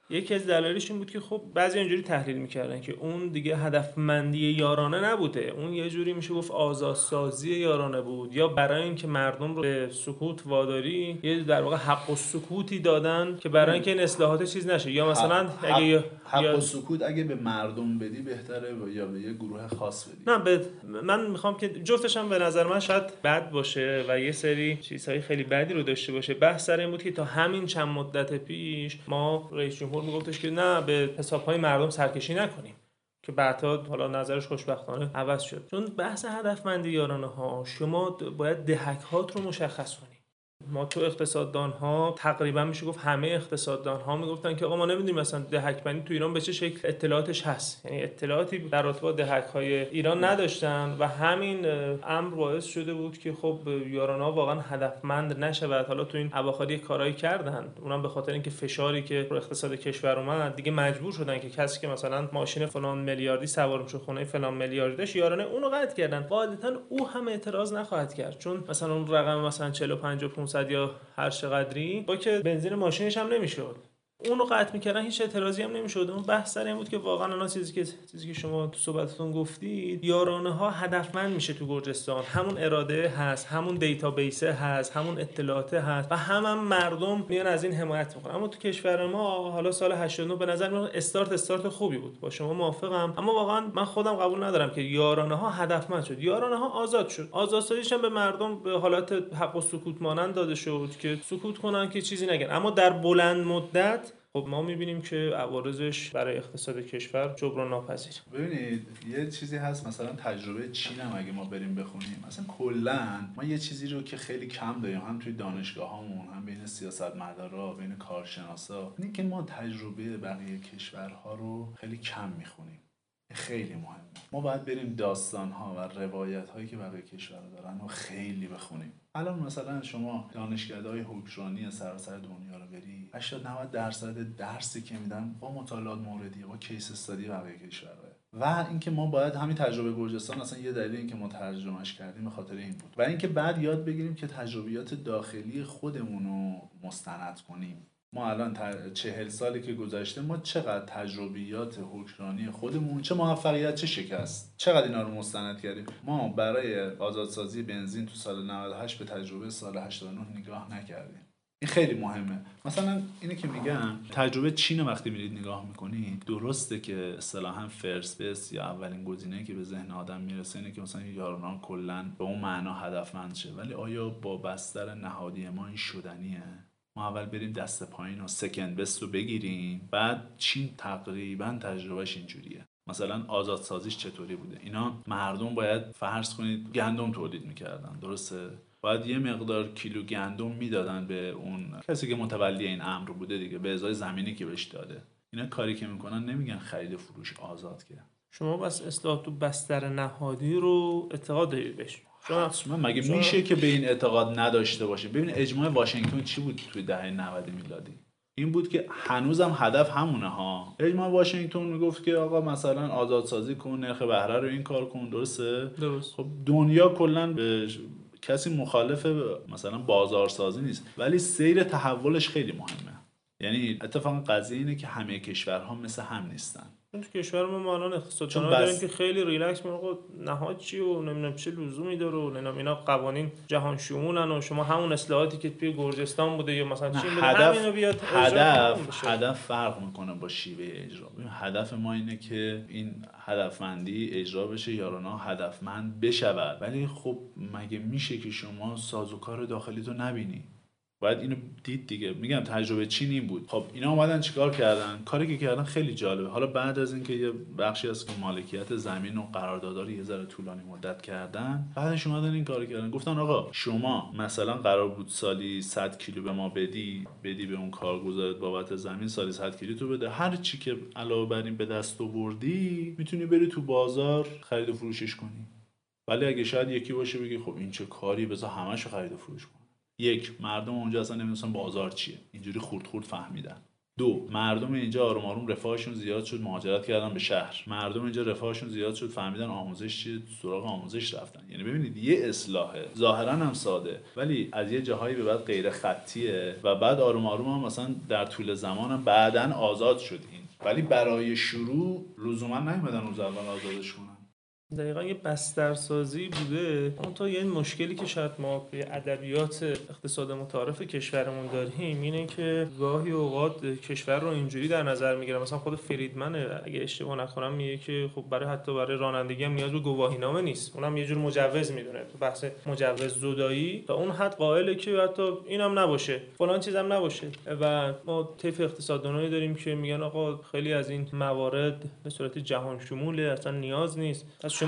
یکی از دلایلش این بود که خب بعضی اینجوری تحلیل میکردن که اون دیگه هدفمندی یارانه نبوده، اون یه جوری میشه گفت آزادسازی یارانه بود، یا برای اینکه مردم رو به سکوت واداری یه در واقع حق و سکوتی دادن که برای اینکه این اصلاحات چیز نشه، یا مثلا اگه حق و سکوت اگه به مردم بدی بهتره یا به یه گروه خاص بدی؟ نه من میخوام که جفتش هم به نظر من شاید بد باشه و یه سری چیزهای خیلی بدی رو داشته باشه. بحث سر این بود که تا همین چند مدت پیش ما رئیس جمهور میگفتش که نه به حسابهای مردم سرکشی نکنیم، که بعدا حالا نظرش خوشبختانه عوض شد. چون بحث هدفمندی یارانه ها، شما باید دهک هات رو مشخص کنی. ما تو اقتصاددان ها تقریبا میشه گفت همه اقتصاددان ها میگفتن که آقا ما نمیدونیم مثلا دهک بندی تو ایران به چه شکل اطلاعاتش هست، یعنی اطلاعاتی در رابطه با دهک های ایران نداشتن و همین امر باعث شده بود که خب یارانه ها واقعا هدفمند نشود. حالا تو این اواخر کارایی کردن، اونم به خاطر اینکه فشاری که رو اقتصاد کشور اومد دیگه مجبور شدن که کسی که مثلا ماشین فلان میلیاردی سوار میشه، خونه فلان میلیاردی داشت، یارانه اونو قطع کردن. قاعدتا او هم اعتراض نخواهد کرد، چون مثلا اون رقم مثلا 45 و 500 یا هر چقدری با که بنزین ماشینش هم نمیشد، اونو قطع میکردن، هیچ اعتراضی هم نمیشد. اون بحث سر این بود که واقعا اون چیزی که شما تو صحبتتون گفتید، یارانه ها هدفمند میشه تو گرجستان، همون اراده هست، همون دیتابیس هست، همون اطلاعات هست و هم مردم میان از این حمایت میکنن. اما تو کشور ما حالا سال 89 به نظر میاد استارت خوبی بود، با شما موافقم، اما واقعا من خودم قبول ندارم که یارانه ها هدفمند شد. یارانه ها آزاد شد، آزادسازیش هم به مردم به حالت حق و سکوت مانند داده شد که سکوت کنن که چیزی نگن. اما در بلند مدت خب ما میبینیم که عوارضش برای اقتصاد کشور جبران ناپذیر. ببینید یه چیزی هست، مثلا تجربه چین هم اگه ما بریم بخونیم، مثلا کلا ما یه چیزی رو که خیلی کم داریم هم توی دانشگاهامون، هم بین سیاستمدارا، بین کارشناسا، اینه که ما تجربه بقیه کشورها رو خیلی کم میخونیم. خیلی مهمه. ما باید بریم داستان‌ها و روایت‌هایی که بقیه کشورها دارن رو خیلی بخونیم. الان مثلا شما دانشگاه‌های حکمرانی سراسر دنیا رو بری، 80-90% درسی که میدن با مطالعات موردی، با کیس استادی بقیه کشورها. و اینکه ما باید همین تجربه گرجستان، اصلا یه دلیل اینکه ما ترجمهش کردیم به خاطر این بود. و اینکه بعد یاد بگیریم که تجربیات داخلی خودمون رو مستند کنیم. ما الان 40 سالی که گذشته ما چقدر تجربیات حکمرانی خودمون، چه موفقیت چه شکست، چقدر اینا رو مستند کردیم. ما برای آزادسازی بنزین تو سال 98 به تجربه سال 89 نگاه نکردیم. این خیلی مهمه. مثلا اینه که میگم تجربه چین وقتی میرید نگاه میکنید، درسته که اصطلاحاً فرست بیس یا اولین گزینه‌ای که به ذهن آدم میرسه اینه که مثلا یارانه کلاً به اون معنا هدفمند شه، ولی آیا با بستر نهادی ما این شدنیه؟ ما اول بریم دست پایین و سکند بست رو بگیریم، بعد چین تقریبا تجربهش اینجوریه. مثلا آزادسازیش چطوری بوده؟ اینا مردم باید فرض کنید گندم تولید میکردن، درسته؟ باید یه مقدار کیلو گندم میدادن به اون کسی که متولی این امر بوده دیگه، به ازای زمینی که بهش داده. اینا کاری که میکنن نمیگن خرید فروش آزاد که. شما بس اصلاحات تو بستر نهادی رو اعتقاد دارید بهش؟ حتما. مگه میشه که به این اعتقاد نداشته باشه؟ ببین اجماع واشنگتن چی بود توی دهه 90 میلادی؟ این بود که هنوزم هدف همونه ها. اجماع واشنگتن میگفت که آقا مثلا آزادسازی کن، نرخ بهره رو این کار کن، درسته؟ درست. خب دنیا کلا به کسی مخالف مثلا بازارسازی نیست، ولی سیر تحولش خیلی مهمه. یعنی اتفاقا قضیه اینه که همه کشورها مثل هم نیستن. تو کشور ما الان اقتصاددانا داریم که خیلی ریلکس میگن آقا نهاد چی و نمیدونم چه لزومی داره و نمیدونم اینا قوانین جهان شمولن و شما همون اصلاحاتی که توی گرجستان بوده یا مثلا چین بوده همینو بیاد هدف فرق میکنه با شیوه اجرا. هدف ما اینه که این هدفمندی اجرا بشه، یارانه هدفمند بشود، ولی خب مگه میشه که شما سازوکار داخلی تو نبینی؟ باید اینو دید دیگه. میگم تجربه چین این بود. خب اینا اومدن چیکار کردن؟ کاری که کردن خیلی جالبه. حالا بعد از اینکه یه بخشی از که مالکیت زمین و قراردادها رو یه ذره طولانی مدت کردن، بعدش اومدن این کارو کردن. گفتن آقا شما مثلا قرار بود سالی 100 کیلو به ما بدی به اون کارگزارت بابت زمین، سالی 100 کیلو تو بده، هر چی که علاوه بر این به دست آوردی میتونی بری تو بازار خرید و فروشش کنی. ولی اگه شاید یکی باشه بگی خب این چه کاری، بذار همه‌شو خرید و فروش کنم. یک، مردم اونجا اصلا نمیدونن بازار چیه، اینجوری خورد فهمیدن. دو، مردم اینجا آروم آروم رفاهشون زیاد شد، مهاجرت کردن به شهر. مردم اینجا رفاهشون زیاد شد، فهمیدن آموزش چیه، سراغ آموزش رفتن. یعنی ببینید یه اصلاحه ظاهرا هم ساده، ولی از یه جاهایی به بعد غیر خطیه و بعد آروم آروم هم مثلا در طول زمان هم بعدن آزاد شد این. ولی برای شروع لزوما نیومدن روز اول آزادش کنن. دقیقا یه بسترسازی بوده. اون تا یه مشکلی که شاید ما به ادبیات اقتصاد متعارف کشورمون داریم اینه که گاهی اوقات کشور رو اینجوری در نظر میگیره، مثلا خود فریدمن اگه اشتباه نکنم میگه که خب حتی برای رانندگی هم نیاز به گواهینامه نیست، اونم یه جور مجوز میدونه. تو بحث مجوز زدایی تا اون حد قائله که حتی اینم نباشه، فلان چیزم نباشه. و ما طیف اقتصاددانایی داریم که میگن آقا خیلی از این موارد به صورت جهان شموله، اصلا نیاز نیست.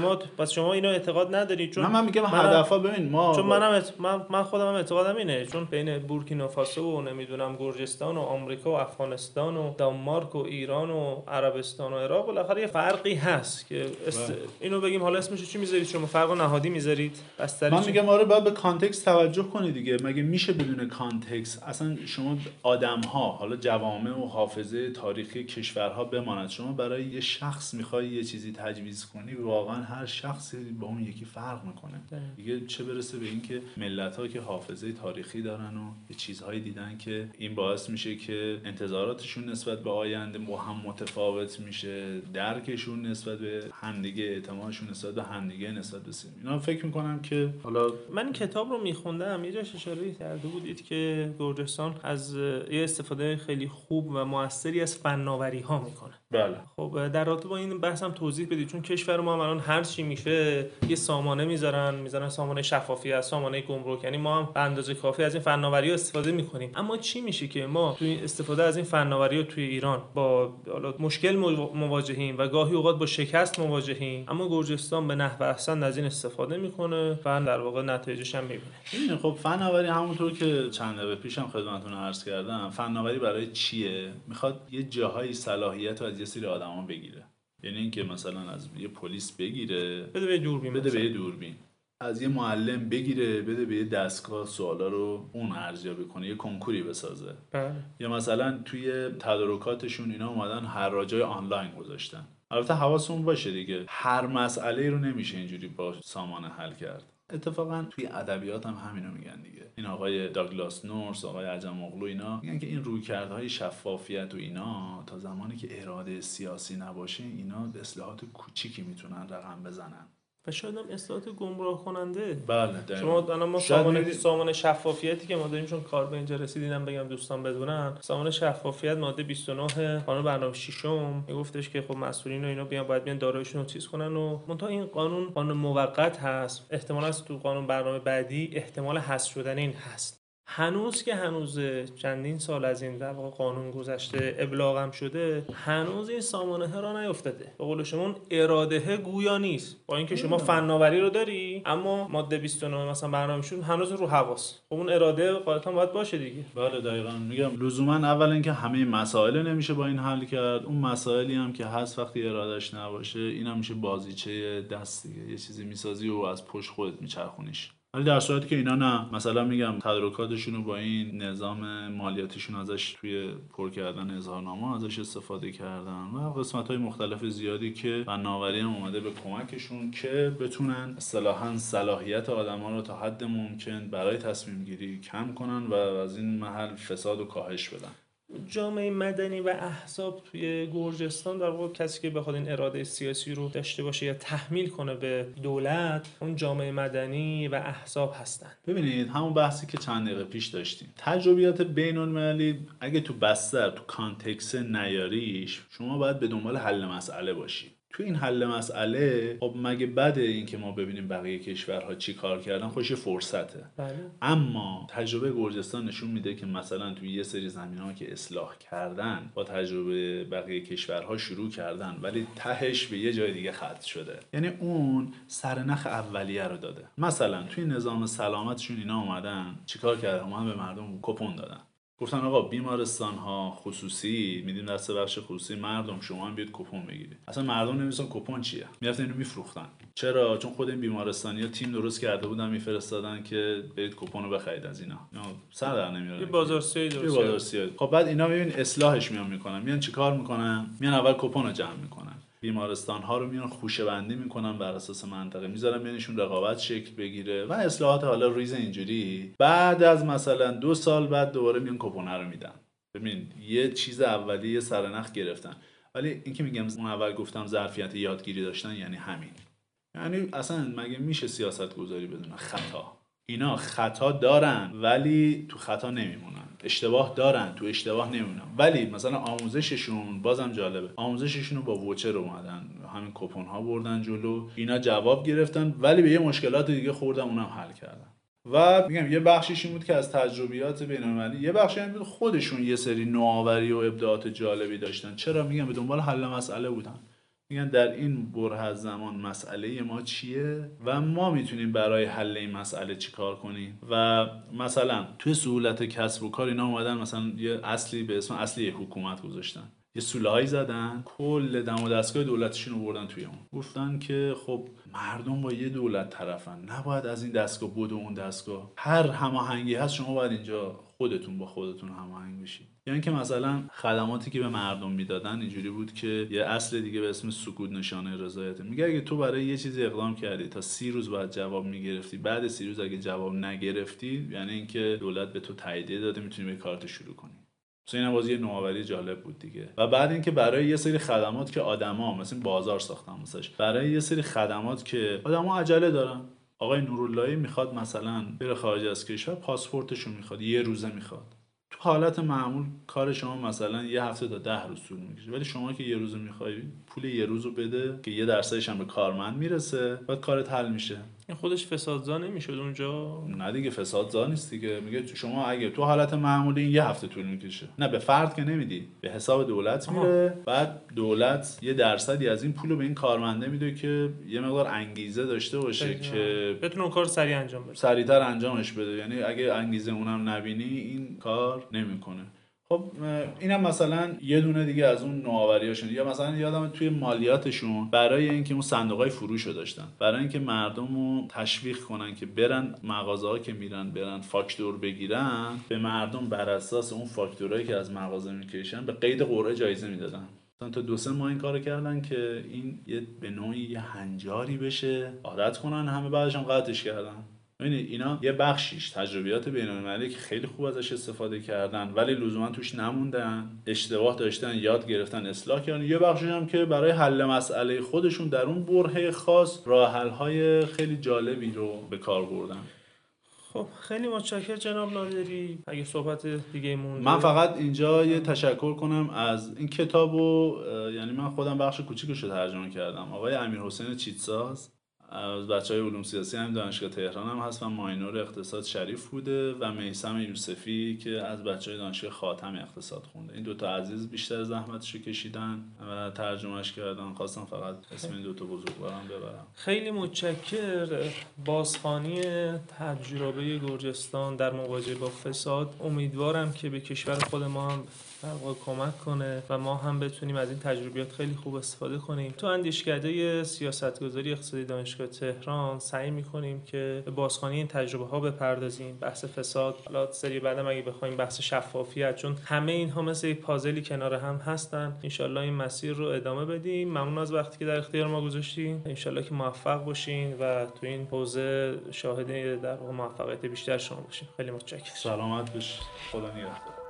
پس شما اینو اعتقاد ندارید؟ چون من میگم هدفا ببین ما چون من خودم هم اعتقادم اینه، چون بین بورکینافاسو و نمیدونم گرجستان و آمریکا و افغانستان و دانمارک و ایران و عربستان و عراق بالاخره یه فرقی هست که اینو بگیم حالا اسمش چی میذارید شما؟ فرق نهادی میذارید؟ من میگم آره باید به کانتکست توجه کنید دیگه. مگه میشه بدون کانتکست اصلا شما آدم‌ها، حالا جوامع و حافظه تاریخی کشورها بماند، شما برای یه شخص میخوای یه چیزی تجویز کنی، واقعا هر شخصی با اون یکی فرق میکنه دیگه. چه برسه به این که ملت‌ها که حافظه تاریخی دارن و یه چیزهایی دیدن که این باعث میشه که انتظاراتشون نسبت به آینده با هم متفاوت میشه، درکشون نسبت به همدیگه، اعتمادشون نسبت به همدیگه، نسبت به سیم. اینا فکر میکنم که حالا من این کتاب رو میخوندم یه جاش اشاره کرده بودید که گرجستان از یه استفاده خیلی خوب و موثری از فناوری‌ها میکنه. بله. خب در رابطه با این بحث هم توضیح بدید، چون کشور ما الان هر چی میشه یه سامانه میذارن سامانه شفافیت، سامانه گمرک، یعنی ما هم به اندازه کافی از این فناوری‌ها استفاده میکنیم. اما چی میشه که ما توی استفاده از این فناوری‌ها توی ایران با مشکل مواجهیم و گاهی اوقات با شکست مواجهیم، اما گرجستان به نحو احسن از این استفاده میکنه و در واقع نتایجش هم میبینه. خب فناوری همونطور که چند دقیقه پیشم خدمتتون عرض کردم، فناوری برای چیه؟ میخواد یه جاهایی صلاحیت رو از یه سری آدما بگیره. یعنی اینکه مثلا از یه پلیس بگیره بده به دوربین، از یه معلم بگیره بده به یه دستگاه سوالا رو اون ارزیابی کنه، یه کنکوری بسازه. یا مثلا توی تدارکاتشون اینا اومدن حراجای آنلاین گذاشتن. البته حواسمون باشه دیگه، هر مسئله رو نمیشه اینجوری با سامانه حل کرد. اتفاقا توی ادبیات هم همینو میگن دیگه. این آقای داگلاس نورس، آقای عجم اغلو، اینا میگن که این رویکردهای شفافیت و اینا تا زمانی که اراده سیاسی نباشه، اینا به اصلاحات کوچیکی میتونن رقم بزنن و شاید هم اصلاحات گمراه کننده. بله شما الان ما سامانه شفافیتی که ما داریم، چون کار به اینجا رسیدینم بگم دوستان بدونن، سامانه شفافیت ماده 29 قانون برنامه ششم میگفتش که خب مسئولین و اینا باید بیان داراییشون رو چیز کنن و منتها این قانون موقت هست. احتمال است تو قانون برنامه بعدی احتمال حذف شدن این هست. هنوز چندین سال از این در واقع قانون گذشته ابلاغم شده، هنوز این سامانه ها را نیفتاده. به قول شما اراده گویا نیست، با اینکه شما فناوری رو داری اما ماده 29 مثلا برنامه‌شون هنوز رو حواس. خب اون اراده غالبا باید باشه دیگه. بله دقیقاً. میگم لزوما اول اینکه همه مسائل نمیشه با این حل کرد، اون مسائلی هم که هست وقتی ارادهش نباشه اینا میشه بازیچه دست دیگه، یه چیزی میسازی و از پشت خودت میچرخونیش. ولی در صورتی که اینا نه، مثلا میگم تدارکاتشون رو با این نظام مالیاتیشون ازش توی پر کردن اظهارنامه ازش استفاده کردن و قسمت‌های مختلف زیادی که فناوری هم اومده به کمکشون که بتونن اصطلاحاً صلاحیت آدم‌ها رو تا حد ممکن برای تصمیم گیری کم کنن و از این محل فساد و کاهش بدن. جامعه مدنی و احزاب توی گرجستان در واقع کسی که بخواد این اراده سیاسی رو داشته باشه یا تحمیل کنه به دولت، اون جامعه مدنی و احزاب هستن. ببینید همون بحثی که چند دقیقه پیش داشتیم، تجربیات بین‌المللی اگه تو بستر تو کانتکست نیاریش، شما باید به دنبال حل مسئله باشی. تو این حل مسئله خب مگه بده این که ما ببینیم بقیه کشورها چی کار کردن؟ خوش فرصته. بله. اما تجربه گرجستان نشون میده که مثلا توی یه سری زمینه‌ها که اصلاح کردن با تجربه بقیه کشورها شروع کردن ولی تهش به یه جای دیگه ختم شده. یعنی اون سرنخ اولیه رو داده. مثلا توی نظام سلامتشون اینا اومدن چیکار کردن؟ اومدن به مردم کوپن دادن. گفتن آقا بیمارستان ها خصوصی میدیم دست بخش خصوصی، مردم شما هم بیاید کپون بگیرید. اصلا مردم نمی‌دونن کپون چیه، میرفتن اینو میفروختن. چرا؟ چون خود این بیمارستانی‌ها تیم درست کرده بودن میفرستادن که برید کپون رو بخرید از اینا سر در نمیارن. یه بازارسیایی درست. خب بعد اینا ببین اصلاحش میکنن، میان چیکار میکنن؟ میان اول کپون رو جمع میکنن، بیمارستان ها رو میان خوشه بندی میکنن بر اساس منطقه، میذارن بینشون رقابت شکل بگیره و اصلاحات حالا ریز اینجوری. بعد از مثلا 2 سال بعد دوباره میان کپون رو میدن. ببین یه چیز اولیه سرنخ گرفتن. ولی این که میگم اون اول گفتم ظرفیت یادگیری داشتن یعنی همین. یعنی اصلا مگه میشه سیاست گذاری بدون خطا؟ اینا خطا دارن ولی تو خطا نمیمونن، اشتباه دارن تو اشتباه نمیمونن. ولی مثلا آموزششون بازم جالبه، آموزششون رو با ووچر اومدن، همین کپون ها بردن جلو، اینا جواب گرفتن ولی به یه مشکلات دیگه خوردن اونم حل کردن. و میگم یه بخشش این بود که از تجربیات بین‌المللی، یه بخشی این بود خودشون یه سری نوآوری و ابداعات جالبی داشتن. چرا؟ میگم به دنبال حل مسئله بودن. میگن در این بره از زمان مسئله ما چیه و ما میتونیم برای حل این مسئله چی کار کنیم. و مثلا توی سهولت کسب و کار اینا اومدن مثلا یه اصلی به اسم اصلی حکومت گذاشتن، یه سوله‌ای زدن، کل دم و دستگاه دولتشون رو بردن توی اون. گفتن که خب مردم با یه دولت طرفن، نباید از این دستگاه بود و اون دستگاه، هر هماهنگی هست شما باید اینجا خودتون با خودتون هماهنگ بشید. یعنی که مثلا خدماتی که به مردم میدادن اینجوری بود که یه اصل دیگه به اسم سکوت نشانه رضایت میگه اگه تو برای یه چیزی اقدام کردی تا 30 روز باید جواب میگرفتی، بعد 30 روز اگه جواب نگرفتی یعنی اینکه دولت به تو تاییدیه داده میتونی به کارت شروع کنی. این هم یه نوآوری جالب بود دیگه. و بعد اینکه برای یه سری خدمات که آدما مثلا بازار ساختن واسش، برای یه سری خدمات که آدما عجله دارن، آقای نوراللهی میخواد مثلا بره خارج از کشور، پاسپورتشو میخواد، یه روزه میخواد. تو حالت معمول کار شما مثلا یه هفته تا 10 روز طول میکشه، ولی شما که یه روزه میخوای پول یه روزو بده که یه درصدش هم به کارمند میرسه، بعد کارت حل میشه. این خودش فسادزا نمیشد اونجا؟ نه دیگه فسادزا نیست دیگه. میگه شما اگه تو حالت معمولی یه هفته طول میکشه، نه به فرد که نمیدی، به حساب دولت میره. بعد دولت یه درصدی از این پولو به این کارمنده میده که یه مقدار انگیزه داشته باشه که بتونه اون کار سریع انجام بده، سریعتر انجامش بده. یعنی اگه انگیزه اونم نبینی این کار نمیکنه. خب اینم مثلا یه دونه دیگه از اون نوآوریاشون. یا مثلا یادم توی مالیاتشون برای اینکه اون صندوقای فروش رو داشتن، برای اینکه مردم رو تشویق کنن که برن مغازه‌ها که میرن برن فاکتور بگیرن، به مردم بر اساس اون فاکتورایی که از مغازه میکشن به قید قرعه جایزه میدادن. تا 2-3 ماه این کارو کردن که این یه به نوعی یه هنجاری بشه، عادت کنن، همه بعدش هم قطعش کردن. ببینید اینا یه بخشیش تجربیات بین‌المللی که خیلی خوب ازش استفاده کردن ولی لزوما توش نموندن، اشتباه داشتن، یاد گرفتن، اصلاح کردن. یه بخشش هم که برای حل مسئله خودشون در اون برهه خاص راه حل‌های خیلی جالبی رو به کار بردن. خب خیلی متشکرم جناب نادری. اگه صحبت دیگه مونده من فقط اینجا یه تشکر کنم از این کتابو، یعنی من خودم بخش کوچیکش رو ترجمه کردم. آقای امیرحسین چیتساز از بچهای علوم سیاسی هم دانشگاه تهران هم هست و ماینور اقتصاد شریف بوده، و میثم یوسفی که از بچهای دانشگاه خاتم اقتصاد خونده. این دوتا عزیز بیشتر زحمتشو کشیدن و ترجمهش کردن. خواستم فقط اسم این دوتا بزرگوارم ببرم. خیلی متشکر. بازخوانی تجربه گرجستان در مواجهه با فساد امیدوارم که به کشور خود ما هم کمک کنه و ما هم بتونیم از این تجربیات خیلی خوب استفاده کنیم. تو اندیشکده سیاستگذاری اقتصادی دانشگاه تهران سعی می‌کنیم که به بازخوانی این تجربه ها بپردازیم. بحث فساد، حالا سری بعدم اگه بخوایم بحث شفافیت، چون همه اینها مثل یک پازلی کنار هم هستن. ان این مسیر رو ادامه بدیم. ممنون از وقتی که در اختیار ما گذاشتین. ان که موفق باشین و تو این حوزه شاهد در موفقیت بیشتر شما باشین. خیلی متشکرم. سلامت باشید. خدا نگهدار.